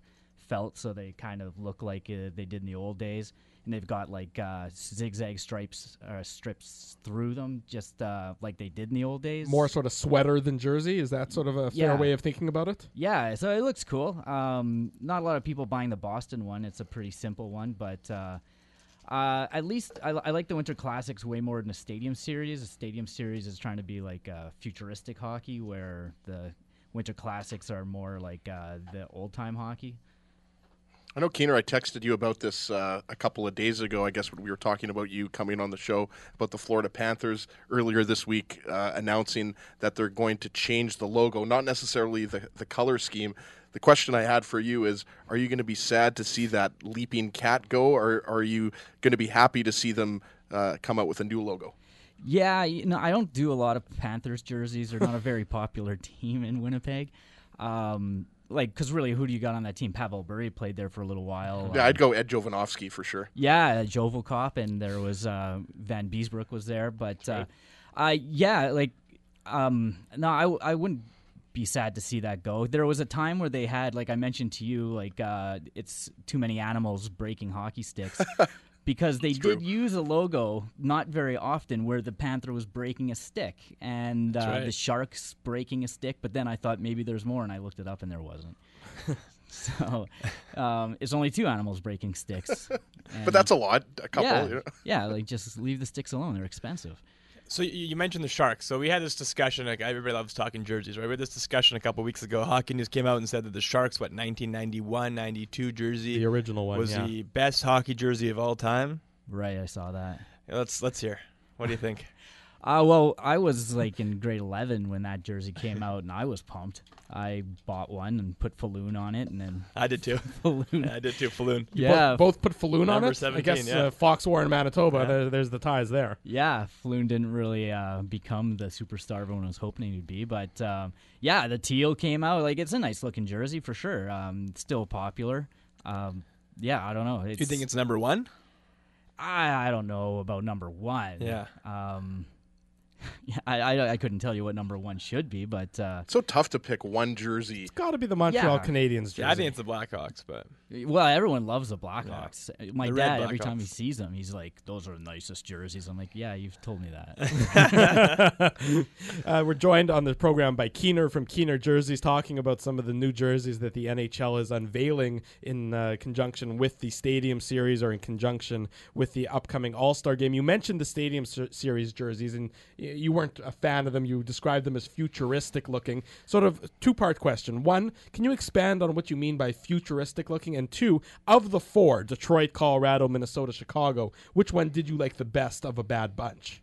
felt, so they kind of look like uh, they did in the old days. And they've got like uh, zigzag stripes or strips through them, just uh, like they did in the old days. More sort of sweater than jersey. Is that sort of a fair Yeah. way of thinking about it? Yeah, so it looks cool. Um, not a lot of people buying the Boston one. It's a pretty simple one, but uh, uh, at least I, I like the Winter Classics way more than the Stadium Series. The Stadium Series is trying to be like uh, futuristic hockey, where the Winter Classics are more like uh, the old-time hockey. I know, Keener, I texted you about this uh, a couple of days ago, I guess, when we were talking about you coming on the show, about the Florida Panthers earlier this week, uh, announcing that they're going to change the logo, not necessarily the, the color scheme. The question I had for you is, are you going to be sad to see that leaping cat go, or are you going to be happy to see them uh, come out with a new logo? Yeah, you know, I don't do a lot of Panthers jerseys. They're not a very popular team in Winnipeg. Um Like, because really, who do you got on that team? Pavel Bure played there for a little while. Yeah, um, I'd go Ed Jovanovski for sure. Yeah, Jovel Cop, and there was uh, Van Beesbrook was there. But, uh, uh, yeah, like, um, no, I, w- I wouldn't be sad to see that go. There was a time where they had, like I mentioned to you, like, uh, it's too many animals breaking hockey sticks. Because they did use a logo not very often where the Panther was breaking a stick and uh, right. the Sharks breaking a stick, but then I thought maybe there's more, and I looked it up and there wasn't. So um, it's only two animals breaking sticks. But that's a lot, a couple. Yeah, You know? yeah, like just leave the sticks alone. They're expensive. So you, you mentioned the Sharks. So we had this discussion. Like everybody loves talking jerseys, right? We had this discussion a couple weeks ago. Hockey News came out and said that the Sharks, what, nineteen ninety-one ninety-two jersey, The original one, was yeah. the best hockey jersey of all time. Right, I saw that. Yeah, let's let's hear. What do you think? Uh, well, I was like in grade eleven when that jersey came out, and I was pumped. I bought one and put Falloon on it, and then I did too. Falloon. I did too. Falloon. Yeah, Both, both put Falloon on Number it? I seventeen, guess yeah. uh, Fox War in Manitoba, Yeah. there, there's the ties there. Yeah, Falloon didn't really uh, become the superstar everyone was hoping he'd be, but um, yeah, the teal came out. Like, it's a nice looking jersey for sure. Um, it's still popular. Um, yeah, I don't know. It's, Do you think it's number one? I I don't know about number one. Yeah. Um, yeah, I, I I couldn't tell you what number one should be, but uh, It's so tough to pick one jersey. It's got to be the Montreal Yeah. Canadiens jersey. Yeah, I think it's the Blackhawks, but well, everyone loves the Blackhawks. My The red dad, every time he Blackhawks. sees them, he's like, "Those are the nicest jerseys." I'm like, "Yeah, you've told me that." Uh, we're joined on the program by Keener from Keener Jerseys, talking about some of the new jerseys that the N H L is unveiling in uh, conjunction with the Stadium Series or in conjunction with the upcoming All-Star Game. You mentioned the Stadium S- Series jerseys, and y- you weren't a fan of them. You described them as futuristic looking. Sort of two-part question. One, can you expand on what you mean by futuristic looking? And two, of the four, Detroit, Colorado, Minnesota, Chicago, which one did you like the best of a bad bunch?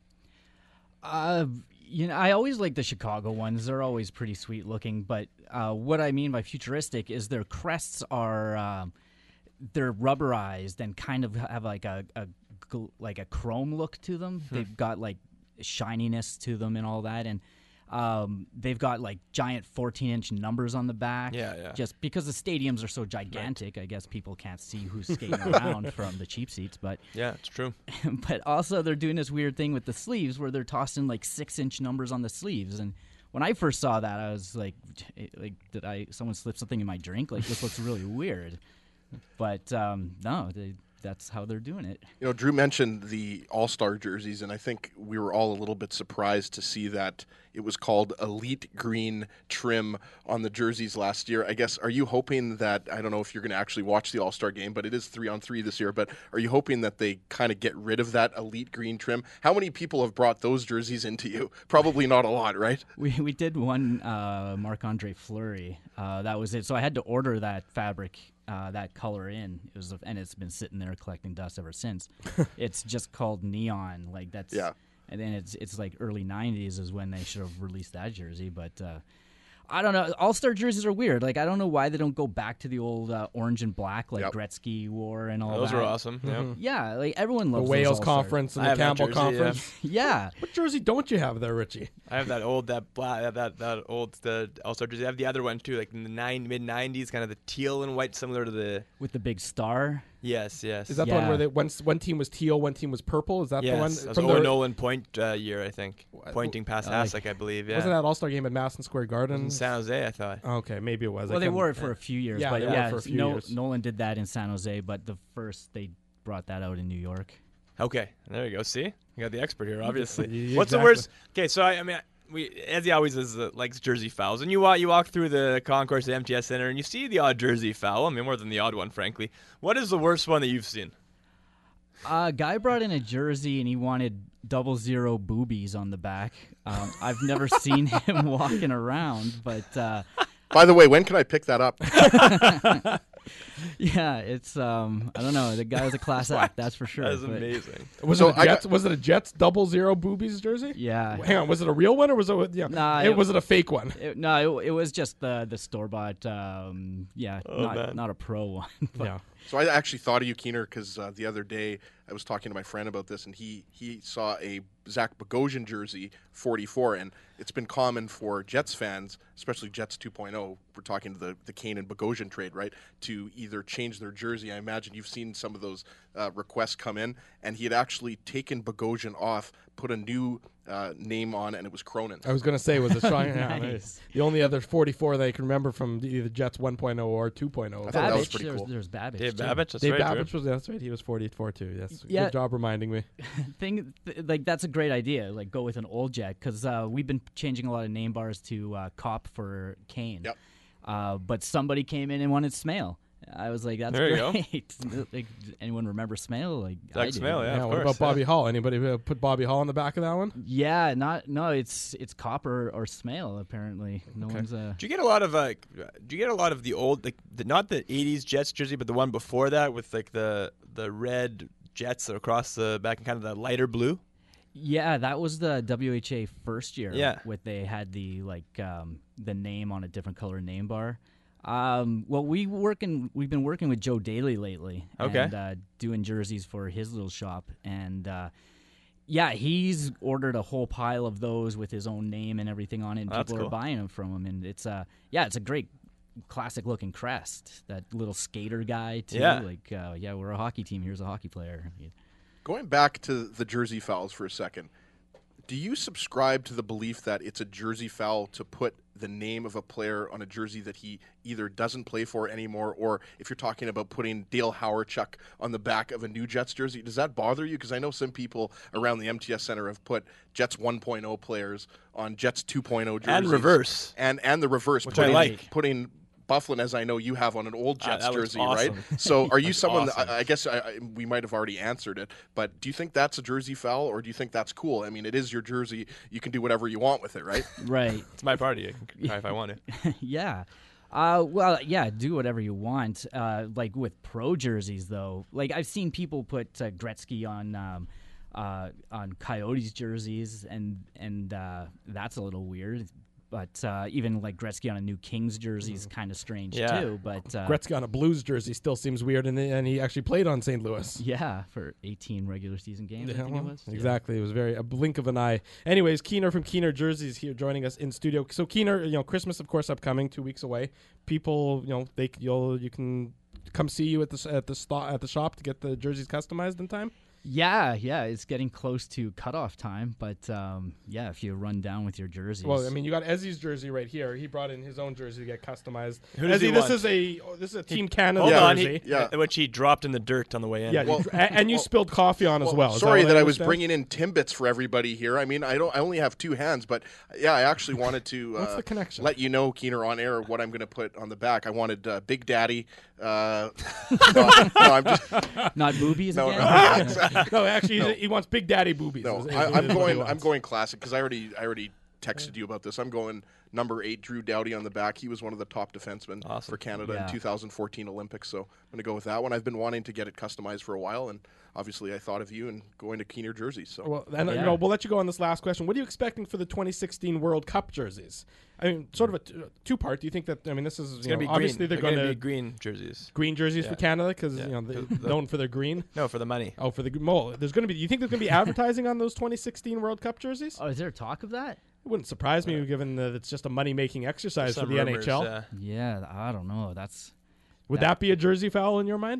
Uh, you know, I always like the Chicago ones. They're always pretty sweet looking. But uh, what I mean by futuristic is their crests are um, they're rubberized and kind of have like a, a gl- like a chrome look to them. Hmm. They've got like shininess to them and all that, and um, they've got like giant fourteen inch numbers on the back. Yeah, yeah. Just because the stadiums are so gigantic, I guess people can't see who's skating around from the cheap seats, but. yeah, it's true. But also they're doing this weird thing with the sleeves where they're tossing like six inch numbers on the sleeves. And when I first saw that, I was like, like, did I someone slip something in my drink? Like, this looks really weird. But um, no, they, that's how they're doing it. You know, Drew mentioned the All-Star jerseys, and I think we were all a little bit surprised to see that it was called Elite Green trim on the jerseys last year. I guess, are you hoping that, I don't know if you're going to actually watch the All-Star game, but it is three on three this year, but are you hoping that they kind of get rid of that Elite Green trim? How many people have brought those jerseys into you? Probably not a lot, right? We we did one uh, Marc-Andre Fleury. Uh, that was it. So I had to order that fabric, uh, that color in. It was, and it's been sitting there collecting dust ever since. It's just called Neon. Like that's Yeah. And then it's it's like early nineties is when they should have released that jersey. But uh, I don't know. All-Star jerseys are weird. Like I don't know why they don't go back to the old uh, orange and black like Yep. Gretzky wore and all Those that. were awesome. Yeah. Yeah, like everyone The loves those Wales All-Stars. Conference and I the have that Campbell jersey, Conference. Yeah. What jersey don't you have there, Richie? I have that old that black that that old the All-Star jersey. I have the other one too, like in the nine mid nineties, kind of the teal and white, similar to the With the big star. Yes, yes. Is that the Yeah. one where they, one, one team was teal, one team was purple? Is that yes, the one? that was from Owen the, Nolan point uh, year, I think. Pointing past uh, Hasek, I believe. Yeah. Wasn't that All-Star game at Madison Square in Garden? San Jose, I thought. Okay, maybe it was. I Well, they couldn't- wore it for a few years, Yeah, but they wore it yeah, for a few no, years. Nolan did that in San Jose, but the first they brought that out in New York. Okay, there you go. See, you got the expert here, obviously. Yeah, What's the exactly. worst? Okay, so I, I mean, we as he always is uh, likes jersey fouls, and you walk you walk through the concourse at M T S Center, and you see the odd jersey foul. I mean, more than the odd one, frankly. What is the worst one that you've seen? A uh, guy brought in a jersey and he wanted double zero boobies on the back. Um, I've never seen him walking around, but uh, By the way, when can I pick that up? yeah, it's um, I don't know. The guy was a class act, that's for sure. That is but- amazing. Was So it a I got- Jets? Was it a Jets double zero boobies jersey? Yeah. Hang on, was it a real one or was it? Yeah, Nah, it, it- was it a fake one? It, no, it, it was just the the store bought. Um, yeah, Oh, not man. not a pro one. but- Yeah. So I actually thought of you, Keener, because uh, the other day I was talking to my friend about this, and he he saw a Zach Bogosian jersey, forty-four, and it's been common for Jets fans, especially Jets two point oh, we're talking to the, the Kane and Bogosian trade, right, to either change their jersey. I imagine you've seen some of those uh, requests come in, and he had actually taken Bogosian off, put a new uh, name on, and it was Cronin. I was going to say, was it strong? Yeah, Nice. the only other forty-four that I can remember from either Jets one point oh or two point oh. I thought that was Babbage, pretty there's, cool. there's Babbage. Dave too. Babbage, that's Dave right. Babbage Drew. was that's right. He was forty-four too. Yes, Yeah. good job reminding me. Thing th- like that's a great idea. Like go with an old jet because uh, we've been changing a lot of name bars to uh, Cop for Kane. Yep. Uh, but somebody came in and wanted Smale. I was like, that's There you go. great. like, anyone remember Smale? Like I Zach do. Smale, yeah. Yeah. of What course, about Bobby yeah. Hall? Anybody uh, put Bobby Hall on the back of that one? Yeah, not no. It's it's Cop or, or Smale. Apparently, no one's uh Do you get a lot of uh, do you get a lot of the old like the, not the eighties Jets jersey, but the one before that with like the the red Jets across the back and kind of the lighter blue? Yeah, that was the W H A first year. Yeah. with they had the like um, the name on a different color name bar. Um, well, we working we've been working with Joe Daly lately. Okay. And uh, doing jerseys for his little shop, and uh, yeah, he's ordered a whole pile of those with his own name and everything on it. And Oh, that's people cool. are buying them from him, and it's uh yeah, it's a great classic looking crest. That little skater guy too. Yeah. Like uh, yeah, we're a hockey team. Here's a hockey player. Going back to the jersey fouls for a second, do you subscribe to the belief that it's a jersey foul to put the name of a player on a jersey that he either doesn't play for anymore, or if you're talking about putting Dale Hawerchuk on the back of a new Jets jersey, does that bother you? Because I know some people around the M T S Center have put Jets one point oh players on Jets two point oh jerseys. And reverse. And, and the reverse. Which I putting, like. Putting Bufflin, as I know you have on an old Ah, Jets that looks jersey, awesome. right? So are you That's someone, awesome. that, I, I guess I, I, we might have already answered it, but do you think that's a jersey foul, or do you think that's cool? I mean, it is your jersey. You can do whatever you want with it, right? Right. It's my party. I can cry if I want to. yeah. Uh, well, yeah, do whatever you want. Uh, like with pro jerseys, though, like I've seen people put uh, Gretzky on um, uh, on Coyotes jerseys, and and uh, that's a little weird. But uh, even like Gretzky on a new Kings jersey is kind of strange Yeah. too. But uh, Gretzky on a Blues jersey still seems weird, and, and he actually played on Saint Louis. yeah, for eighteen regular season games, I Yeah, think well, it was. Yeah. Exactly. It was very a blink of an eye. Anyways, Keener from Keener Jerseys here joining us in studio. So Keener, you know, Christmas of course upcoming, two weeks away. People, you know, they you'll you can come see you at the at the sto- at the shop to get the jerseys customized in time. Yeah, yeah, it's getting close to cutoff time, but um, yeah, if you run down with your jerseys. Well, I mean, you got Ezzy's jersey right here. He brought in his own jersey to get customized. Who does Ezzy, he this want? is a oh, this is a Team Canada Hold on, jersey. he, Yeah. which he dropped in the dirt on the way in. yeah, Well- you- a- and you spilled coffee on as well. Is Sorry what that I was understand? bringing in Timbits for everybody here. I mean, I don't. I only have two hands, but yeah, I actually wanted to uh, What's the connection? let you know, Keener, on air what I'm going to put on the back. I wanted uh, Big Daddy. Uh, no, no, I'm just Not boobies no, again? no. No, actually, he- he wants Big Daddy boobies. No, is- is- I, is I'm what he going. wants. I'm going classic because I already. I already texted you about this. I'm going number eight, Drew Doughty on the back. He was one of the top defensemen Awesome. for Canada Yeah. in two thousand fourteen Olympics. So I'm going to go with that one. I've been wanting to get it customized for a while, and obviously I thought of you and going to Keener jerseys. So Well, and uh, Yeah. you know, we'll let you go on this last question. What are you expecting for the twenty sixteen World Cup jerseys? I mean, sort of a t- two part. Do you think that? I mean, this is It's you gonna know, be obviously green. they're, They're going gonna to be green jerseys. green jerseys Yeah. for Canada because Yeah. you know they're The- the- known for their green. No, for the money. Oh, for the well, there's going to be. Do you think there's going to be advertising on those twenty sixteen World Cup jerseys? Oh, is there talk of that? It wouldn't surprise me, given that it's just a money making exercise for Some the rumors, N H L. uh, Yeah, I don't know. That's Would that- that be a jersey foul in your mind?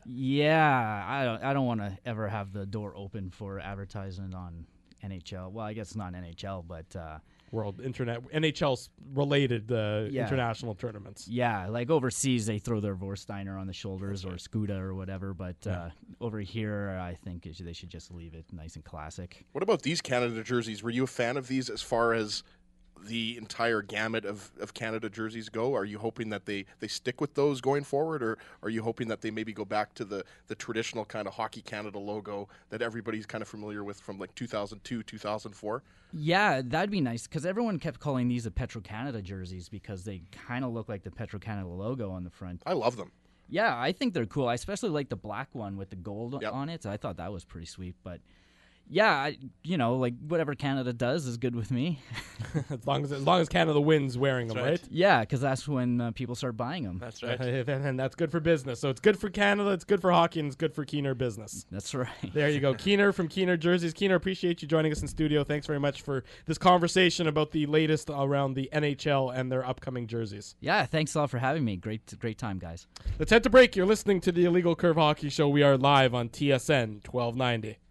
Yeah, I don't. I don't want to ever have the door open for advertisement on N H L. Well, I guess not N H L, but uh, World Internet N H L related uh, Yeah. international tournaments. yeah, like overseas they throw their Vorsteiner on the shoulders or Scuda or whatever. But uh, over here, I think it should- they should just leave it nice and classic. What about these Canada jerseys? Were you a fan of these as far as the entire gamut of, of Canada jerseys go? Are you hoping that they, they stick with those going forward, or are you hoping that they maybe go back to the, the traditional kind of Hockey Canada logo that everybody's kind of familiar with from like two thousand two, two thousand four? Yeah, that'd be nice because everyone kept calling these the Petro Canada jerseys because they kind of look like the Petro Canada logo on the front. I love them. Yeah, I think they're cool. I especially like the black one with the gold Yep. on it. I thought that was pretty sweet. But yeah, I, you know, like whatever Canada does is good with me. as long as as long as Canada wins wearing them, That's right? right. Yeah, because that's when uh, people start buying them. That's right. and, and that's good for business. So it's good for Canada, it's good for hockey, and it's good for Keener business. That's right. There you go. Keener from Keener Jerseys. Keener, appreciate you joining us in studio. Thanks very much for this conversation about the latest around the N H L and their upcoming jerseys. Yeah, thanks a lot for having me. Great, great time, guys. Let's head to break. You're listening to the Illegal Curve Hockey Show. We are live on T S N twelve ninety.